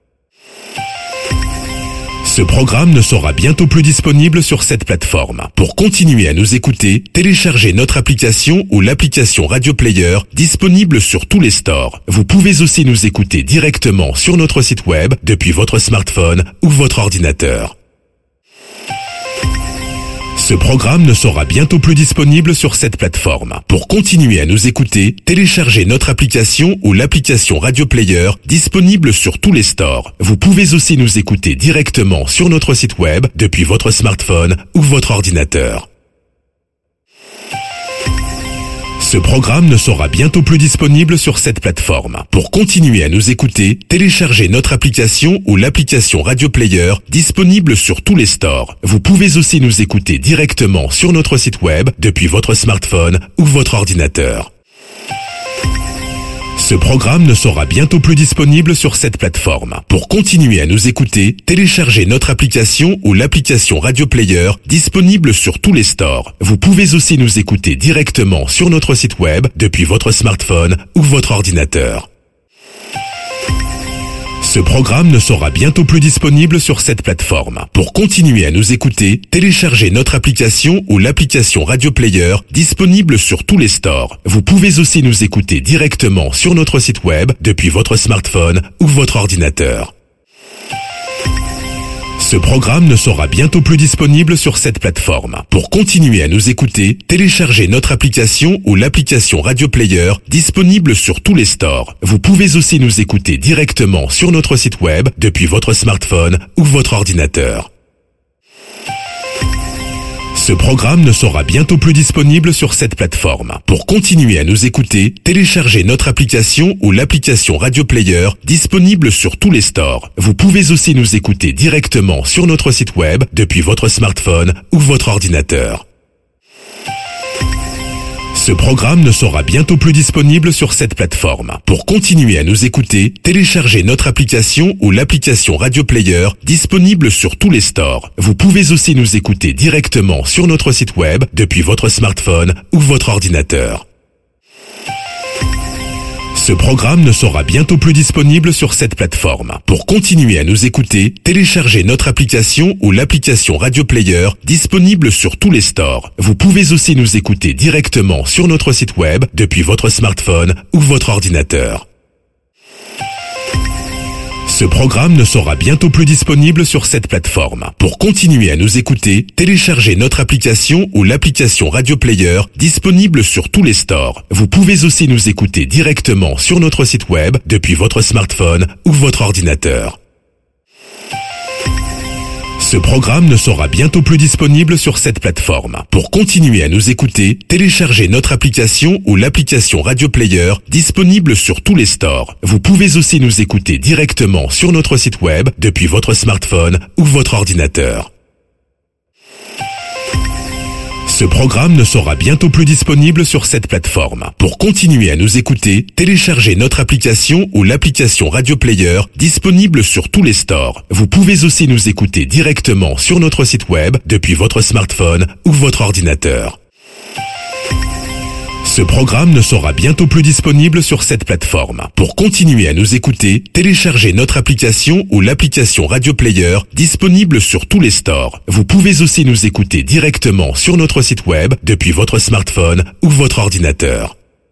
Ce programme ne sera bientôt plus disponible sur cette plateforme. Pour continuer à nous écouter, téléchargez notre application ou l'application Radio Player disponible sur tous les stores. Vous pouvez aussi nous écouter directement sur notre site web depuis votre smartphone ou votre ordinateur. Ce programme ne sera bientôt plus disponible sur cette plateforme. Pour continuer à nous écouter, téléchargez notre application ou l'application Radio Player disponible sur tous les stores. Vous pouvez aussi nous écouter directement sur notre site web depuis votre smartphone ou votre ordinateur. Ce programme ne sera bientôt plus disponible sur cette plateforme. Pour continuer à nous écouter, téléchargez notre application ou l'application Radio Player disponible sur tous les stores. Vous pouvez aussi nous écouter directement sur notre site web depuis votre smartphone ou votre ordinateur. Ce programme ne sera bientôt plus disponible sur cette plateforme. Pour continuer à nous écouter, téléchargez notre application ou l'application Radio Player disponible sur tous les stores. Vous pouvez aussi nous écouter directement sur notre site web depuis votre smartphone ou votre ordinateur. Ce programme ne sera bientôt plus disponible sur cette plateforme. Pour continuer à nous écouter, téléchargez notre application ou l'application Radio Player disponible sur tous les stores. Vous pouvez aussi nous écouter directement sur notre site web depuis votre smartphone ou votre ordinateur. Ce programme ne sera bientôt plus disponible sur cette plateforme. Pour continuer à nous écouter, téléchargez notre application ou l'application Radio Player disponible sur tous les stores. Vous pouvez aussi nous écouter directement sur notre site web depuis votre smartphone ou votre ordinateur. Ce programme ne sera bientôt plus disponible sur cette plateforme. Pour continuer à nous écouter, téléchargez notre application ou l'application Radio Player disponible sur tous les stores. Vous pouvez aussi nous écouter directement sur notre site web depuis votre smartphone ou votre ordinateur. Ce programme ne sera bientôt plus disponible sur cette plateforme. Pour continuer à nous écouter, téléchargez notre application ou l'application Radio Player disponible sur tous les stores. Vous pouvez aussi nous écouter directement sur notre site web depuis votre smartphone ou votre ordinateur. Ce programme ne sera bientôt plus disponible sur cette plateforme. Pour continuer à nous écouter, téléchargez notre application ou l'application Radio Player disponible sur tous les stores. Vous pouvez aussi nous écouter directement sur notre site web depuis votre smartphone ou votre ordinateur. Ce programme ne sera bientôt plus disponible sur cette plateforme. Pour continuer à nous écouter, téléchargez notre application ou l'application Radio Player disponible sur tous les stores. Vous pouvez aussi nous écouter directement sur notre site web depuis votre smartphone ou votre ordinateur. Ce programme ne sera bientôt plus disponible sur cette plateforme. Pour continuer à nous écouter, téléchargez notre application ou l'application Radio Player disponible sur tous les stores. Vous pouvez aussi nous écouter directement sur notre site web depuis votre smartphone ou votre ordinateur. Ce programme ne sera bientôt plus disponible sur cette plateforme. Pour continuer à nous écouter, téléchargez notre application ou l'application Radio Player disponible sur tous les stores. Vous pouvez aussi nous écouter directement sur notre site web depuis votre smartphone ou votre ordinateur. Ce programme ne sera bientôt plus disponible sur cette plateforme. Pour continuer à nous écouter, téléchargez notre application ou l'application Radio Player disponible sur tous les stores. Vous pouvez aussi nous écouter directement sur notre site web depuis votre smartphone ou votre ordinateur.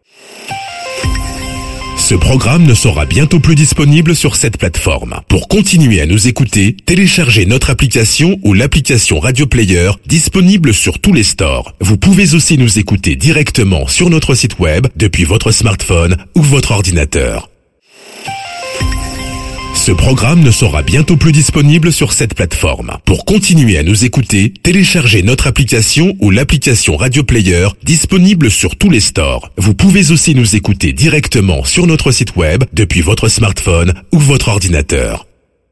Ce programme ne sera bientôt plus disponible sur cette plateforme. Pour continuer à nous écouter, téléchargez notre application ou l'application Radio Player disponible sur tous les stores. Vous pouvez aussi nous écouter directement sur notre site web depuis votre smartphone ou votre ordinateur. Ce programme ne sera bientôt plus disponible sur cette plateforme. Pour continuer à nous écouter, téléchargez notre application ou l'application Radio Player disponible sur tous les stores. Vous pouvez aussi nous écouter directement sur notre site web depuis votre smartphone ou votre ordinateur.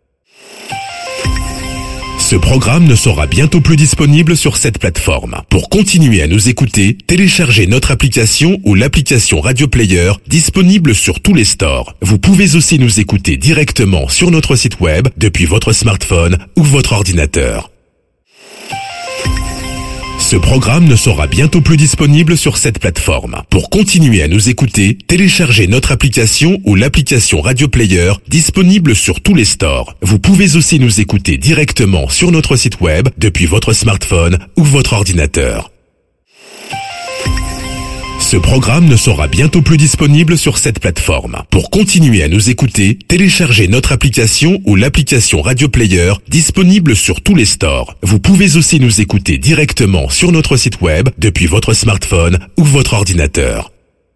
Ce programme ne sera bientôt plus disponible sur cette plateforme. Pour continuer à nous écouter, téléchargez notre application ou l'application Radio Player disponible sur tous les stores. Vous pouvez aussi nous écouter directement sur notre site web depuis votre smartphone ou votre ordinateur. Ce programme ne sera bientôt plus disponible sur cette plateforme. Pour continuer à nous écouter, téléchargez notre application ou l'application Radio Player disponible sur tous les stores. Vous pouvez aussi nous écouter directement sur notre site web depuis votre smartphone ou votre ordinateur. Ce programme ne sera bientôt plus disponible sur cette plateforme. Pour continuer à nous écouter, téléchargez notre application ou l'application Radio Player disponible sur tous les stores. Vous pouvez aussi nous écouter directement sur notre site web depuis votre smartphone ou votre ordinateur.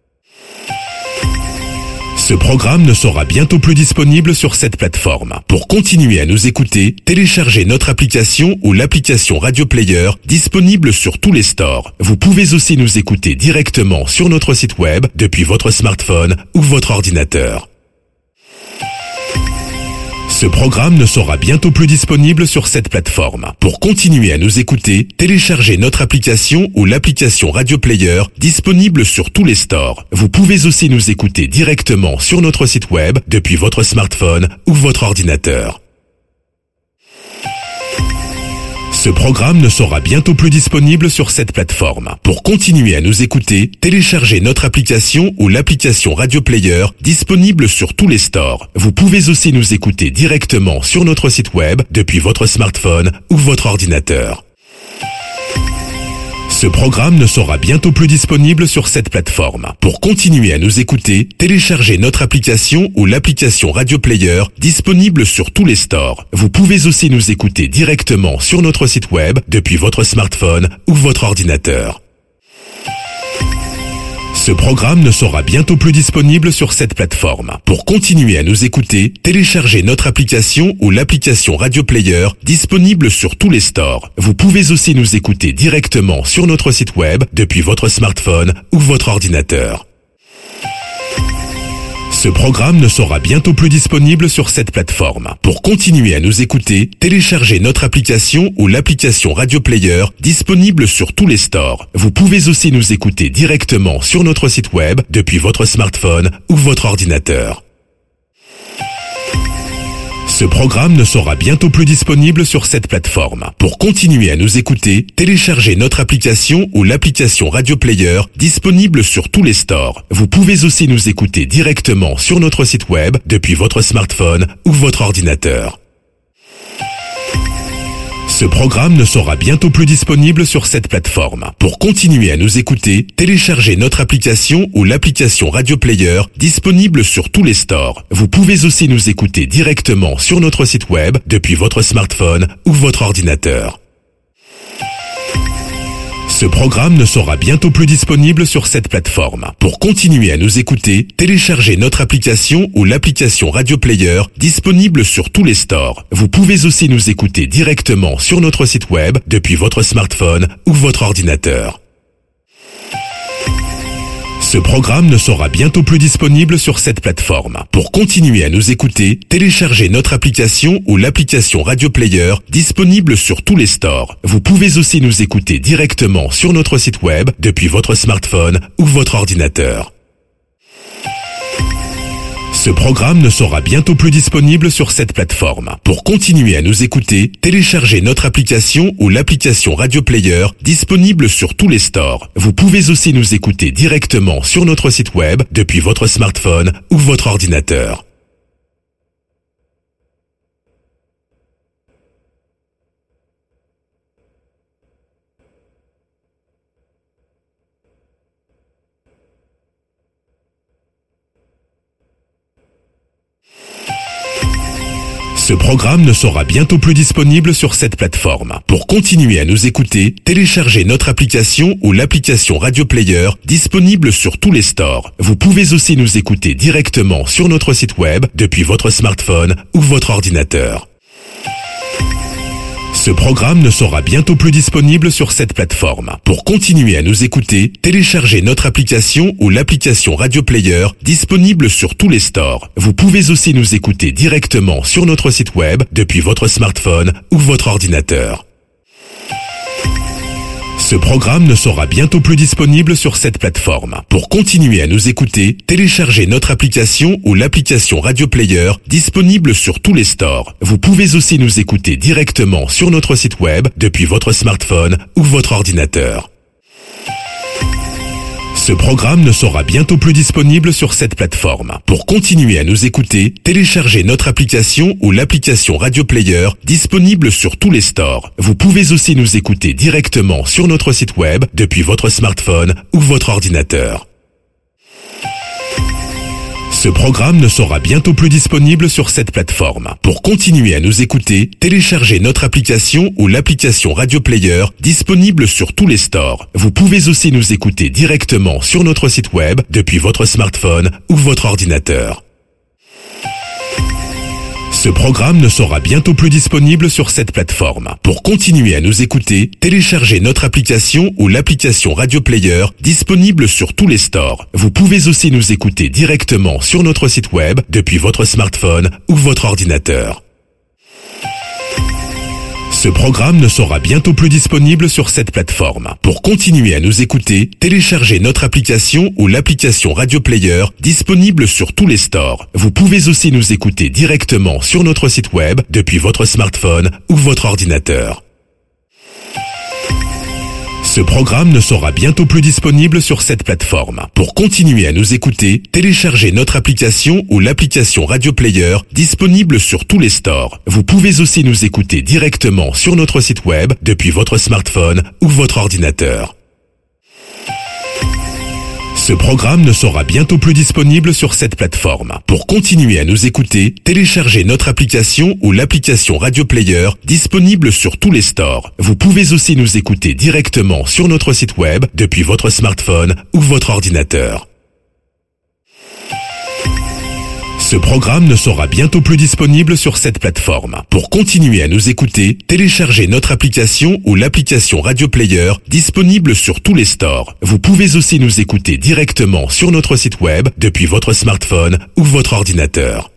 Ce programme ne sera bientôt plus disponible sur cette plateforme. Pour continuer à nous écouter, téléchargez notre application ou l'application Radio Player disponible sur tous les stores. Vous pouvez aussi nous écouter directement sur notre site web depuis votre smartphone ou votre ordinateur. Ce programme ne sera bientôt plus disponible sur cette plateforme. Pour continuer à nous écouter, téléchargez notre application ou l'application Radio Player disponible sur tous les stores. Vous pouvez aussi nous écouter directement sur notre site web depuis votre smartphone ou votre ordinateur. Ce programme ne sera bientôt plus disponible sur cette plateforme. Pour continuer à nous écouter, téléchargez notre application ou l'application Radio Player disponible sur tous les stores. Vous pouvez aussi nous écouter directement sur notre site web depuis votre smartphone ou votre ordinateur. Ce programme ne sera bientôt plus disponible sur cette plateforme. Pour continuer à nous écouter, téléchargez notre application ou l'application Radio Player disponible sur tous les stores. Vous pouvez aussi nous écouter directement sur notre site web depuis votre smartphone ou votre ordinateur. Ce programme ne sera bientôt plus disponible sur cette plateforme. Pour continuer à nous écouter, téléchargez notre application ou l'application Radio Player disponible sur tous les stores. Vous pouvez aussi nous écouter directement sur notre site web depuis votre smartphone ou votre ordinateur. Ce programme ne sera bientôt plus disponible sur cette plateforme. Pour continuer à nous écouter, téléchargez notre application ou l'application Radio Player disponible sur tous les stores. Vous pouvez aussi nous écouter directement sur notre site web depuis votre smartphone ou votre ordinateur. Ce programme ne sera bientôt plus disponible sur cette plateforme. Pour continuer à nous écouter, téléchargez notre application ou l'application Radio Player disponible sur tous les stores. Vous pouvez aussi nous écouter directement sur notre site web depuis votre smartphone ou votre ordinateur. Ce programme ne sera bientôt plus disponible sur cette plateforme. Pour continuer à nous écouter, téléchargez notre application ou l'application Radio Player disponible sur tous les stores. Vous pouvez aussi nous écouter directement sur notre site web depuis votre smartphone ou votre ordinateur. Ce programme ne sera bientôt plus disponible sur cette plateforme. Pour continuer à nous écouter, téléchargez notre application ou l'application Radio Player disponible sur tous les stores. Vous pouvez aussi nous écouter directement sur notre site web depuis votre smartphone ou votre ordinateur. Ce programme ne sera bientôt plus disponible sur cette plateforme. Pour continuer à nous écouter, téléchargez notre application ou l'application Radio Player disponible sur tous les stores. Vous pouvez aussi nous écouter directement sur notre site web depuis votre smartphone ou votre ordinateur. Ce programme ne sera bientôt plus disponible sur cette plateforme. Pour continuer à nous écouter, téléchargez notre application ou l'application Radio Player disponible sur tous les stores. Vous pouvez aussi nous écouter directement sur notre site web depuis votre smartphone ou votre ordinateur. Ce programme ne sera bientôt plus disponible sur cette plateforme. Pour continuer à nous écouter, téléchargez notre application ou l'application Radio Player disponible sur tous les stores. Vous pouvez aussi nous écouter directement sur notre site web depuis votre smartphone ou votre ordinateur. Ce programme ne sera bientôt plus disponible sur cette plateforme. Pour continuer à nous écouter, téléchargez notre application ou l'application Radio Player disponible sur tous les stores. Vous pouvez aussi nous écouter directement sur notre site web depuis votre smartphone ou votre ordinateur. Ce programme ne sera bientôt plus disponible sur cette plateforme. Pour continuer à nous écouter, téléchargez notre application ou l'application Radio Player disponible sur tous les stores. Vous pouvez aussi nous écouter directement sur notre site web depuis votre smartphone ou votre ordinateur. Ce programme ne sera bientôt plus disponible sur cette plateforme. Pour continuer à nous écouter, téléchargez notre application ou l'application Radio Player disponible sur tous les stores. Vous pouvez aussi nous écouter directement sur notre site web depuis votre smartphone ou votre ordinateur. Ce programme ne sera bientôt plus disponible sur cette plateforme. Pour continuer à nous écouter, téléchargez notre application ou l'application Radio Player disponible sur tous les stores. Vous pouvez aussi nous écouter directement sur notre site web depuis votre smartphone ou votre ordinateur. Ce programme ne sera bientôt plus disponible sur cette plateforme. Pour continuer à nous écouter, téléchargez notre application ou l'application Radio Player disponible sur tous les stores. Vous pouvez aussi nous écouter directement sur notre site web depuis votre smartphone ou votre ordinateur. Ce programme ne sera bientôt plus disponible sur cette plateforme. Pour continuer à nous écouter, téléchargez notre application ou l'application Radio Player disponible sur tous les stores. Vous pouvez aussi nous écouter directement sur notre site web depuis votre smartphone ou votre ordinateur. Ce programme ne sera bientôt plus disponible sur cette plateforme. Pour continuer à nous écouter, téléchargez notre application ou l'application Radio Player disponible sur tous les stores. Vous pouvez aussi nous écouter directement sur notre site web depuis votre smartphone ou votre ordinateur. Ce programme ne sera bientôt plus disponible sur cette plateforme. Pour continuer à nous écouter, téléchargez notre application ou l'application Radio Player disponible sur tous les stores. Vous pouvez aussi nous écouter directement sur notre site web depuis votre smartphone ou votre ordinateur. Ce programme ne sera bientôt plus disponible sur cette plateforme. Pour continuer à nous écouter, téléchargez notre application ou l'application Radio Player disponible sur tous les stores. Vous pouvez aussi nous écouter directement sur notre site web depuis votre smartphone ou votre ordinateur.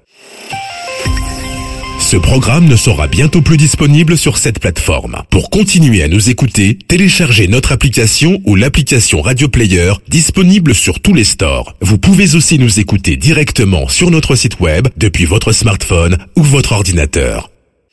Ce programme ne sera bientôt plus disponible sur cette plateforme. Pour continuer à nous écouter, téléchargez notre application ou l'application Radio Player disponible sur tous les stores. Vous pouvez aussi nous écouter directement sur notre site web depuis votre smartphone ou votre ordinateur.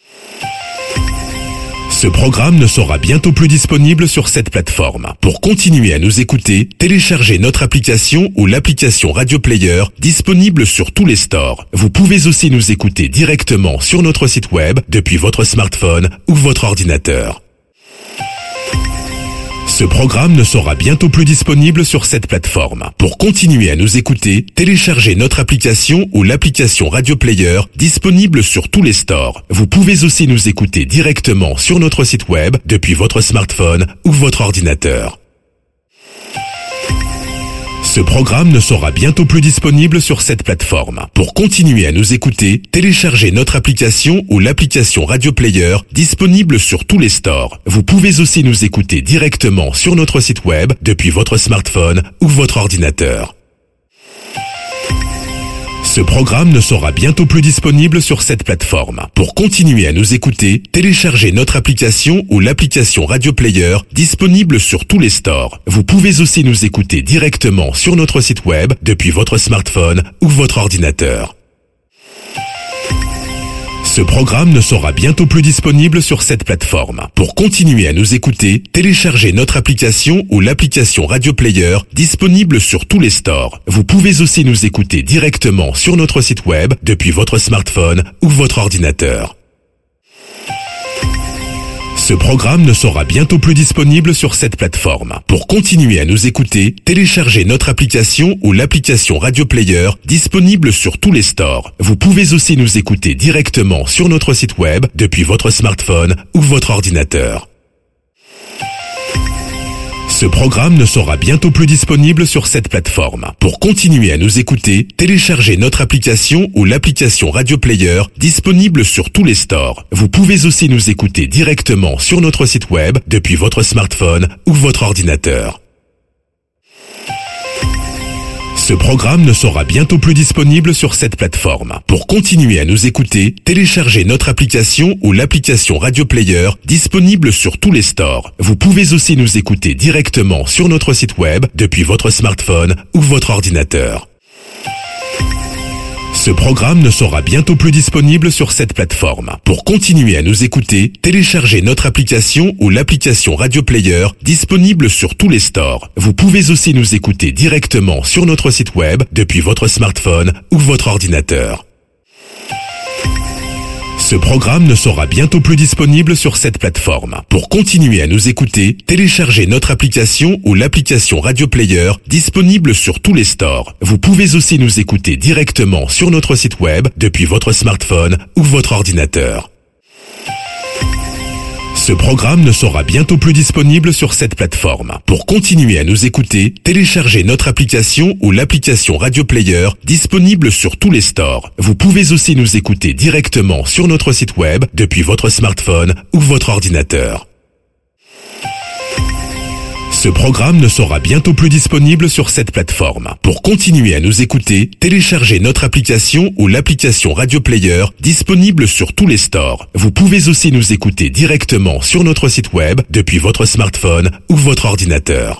Ce programme ne sera bientôt plus disponible sur cette plateforme. Pour continuer à nous écouter, téléchargez notre application ou l'application Radio Player disponible sur tous les stores. Vous pouvez aussi nous écouter directement sur notre site web depuis votre smartphone ou votre ordinateur. Ce programme ne sera bientôt plus disponible sur cette plateforme. Pour continuer à nous écouter, téléchargez notre application ou l'application Radio Player disponible sur tous les stores. Vous pouvez aussi nous écouter directement sur notre site web depuis votre smartphone ou votre ordinateur. Ce programme ne sera bientôt plus disponible sur cette plateforme. Pour continuer à nous écouter, téléchargez notre application ou l'application Radio Player disponible sur tous les stores. Vous pouvez aussi nous écouter directement sur notre site web depuis votre smartphone ou votre ordinateur. Ce programme ne sera bientôt plus disponible sur cette plateforme. Pour continuer à nous écouter, téléchargez notre application ou l'application Radio Player disponible sur tous les stores. Vous pouvez aussi nous écouter directement sur notre site web depuis votre smartphone ou votre ordinateur. Ce programme ne sera bientôt plus disponible sur cette plateforme. Pour continuer à nous écouter, téléchargez notre application ou l'application Radio Player disponible sur tous les stores. Vous pouvez aussi nous écouter directement sur notre site web depuis votre smartphone ou votre ordinateur. Ce programme ne sera bientôt plus disponible sur cette plateforme. Pour continuer à nous écouter, téléchargez notre application ou l'application Radio Player disponible sur tous les stores. Vous pouvez aussi nous écouter directement sur notre site web depuis votre smartphone ou votre ordinateur. Ce programme ne sera bientôt plus disponible sur cette plateforme. Pour continuer à nous écouter, téléchargez notre application ou l'application Radio Player disponible sur tous les stores. Vous pouvez aussi nous écouter directement sur notre site web depuis votre smartphone ou votre ordinateur. Ce programme ne sera bientôt plus disponible sur cette plateforme. Pour continuer à nous écouter, téléchargez notre application ou l'application Radio Player disponible sur tous les stores. Vous pouvez aussi nous écouter directement sur notre site web depuis votre smartphone ou votre ordinateur. Ce programme ne sera bientôt plus disponible sur cette plateforme. Pour continuer à nous écouter, téléchargez notre application ou l'application Radio Player disponible sur tous les stores. Vous pouvez aussi nous écouter directement sur notre site web depuis votre smartphone ou votre ordinateur. Ce programme ne sera bientôt plus disponible sur cette plateforme. Pour continuer à nous écouter, téléchargez notre application ou l'application Radio Player disponible sur tous les stores. Vous pouvez aussi nous écouter directement sur notre site web depuis votre smartphone ou votre ordinateur. Ce programme ne sera bientôt plus disponible sur cette plateforme. Pour continuer à nous écouter, téléchargez notre application ou l'application Radio Player disponible sur tous les stores. Vous pouvez aussi nous écouter directement sur notre site web depuis votre smartphone ou votre ordinateur. Ce programme ne sera bientôt plus disponible sur cette plateforme. Pour continuer à nous écouter, téléchargez notre application ou l'application Radio Player disponible sur tous les stores. Vous pouvez aussi nous écouter directement sur notre site web depuis votre smartphone ou votre ordinateur.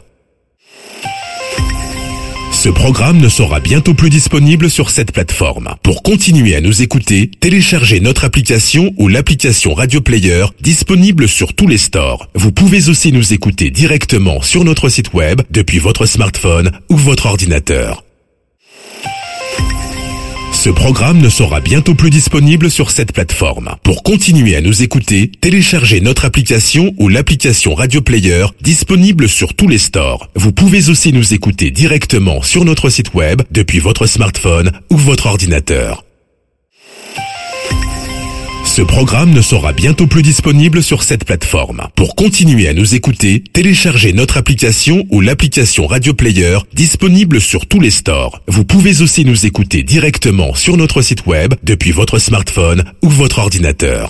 Ce programme ne sera bientôt plus disponible sur cette plateforme. Pour continuer à nous écouter, téléchargez notre application ou l'application Radio Player disponible sur tous les stores. Vous pouvez aussi nous écouter directement sur notre site web depuis votre smartphone ou votre ordinateur. Ce Ce programme ne sera bientôt plus disponible sur cette plateforme. Pour continuer à nous écouter, téléchargez notre application ou l'application Radio Player disponible sur tous les stores. Vous pouvez aussi nous écouter directement sur notre site web depuis votre smartphone ou votre ordinateur. Ce programme ne sera bientôt plus disponible sur cette plateforme. Pour continuer à nous écouter, téléchargez notre application ou l'application Radio Player disponible sur tous les stores. Vous pouvez aussi nous écouter directement sur notre site web depuis votre smartphone ou votre ordinateur.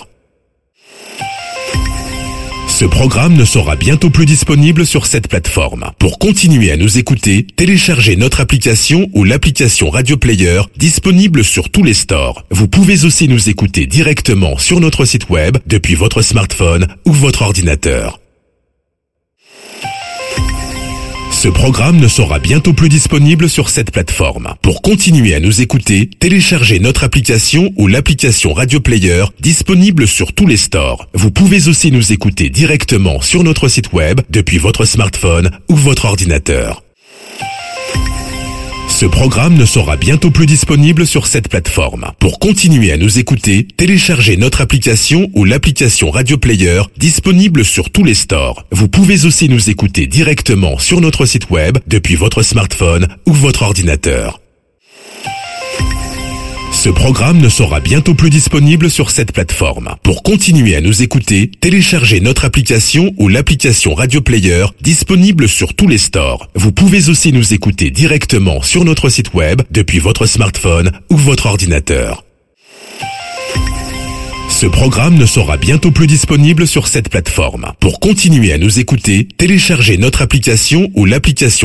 Ce programme ne sera bientôt plus disponible sur cette plateforme. Pour continuer à nous écouter, téléchargez notre application ou l'application Radio Player disponible sur tous les stores. Vous pouvez aussi nous écouter directement sur notre site web depuis votre smartphone ou votre ordinateur. Ce programme ne sera bientôt plus disponible sur cette plateforme. Pour continuer à nous écouter, téléchargez notre application ou l'application Radio Player disponible sur tous les stores. Vous pouvez aussi nous écouter directement sur notre site web depuis votre smartphone ou votre ordinateur. Ce programme ne sera bientôt plus disponible sur cette plateforme. Pour continuer à nous écouter, téléchargez notre application ou l'application Radio Player disponible sur tous les stores. Vous pouvez aussi nous écouter directement sur notre site web depuis votre smartphone ou votre ordinateur. Ce programme ne sera bientôt plus disponible sur cette plateforme. Pour continuer à nous écouter, téléchargez notre application ou l'application Radio Player disponible sur tous les stores. Vous pouvez aussi nous écouter directement sur notre site web depuis votre smartphone ou votre ordinateur. Ce programme ne sera bientôt plus disponible sur cette plateforme. Pour continuer à nous écouter, téléchargez notre application ou l'application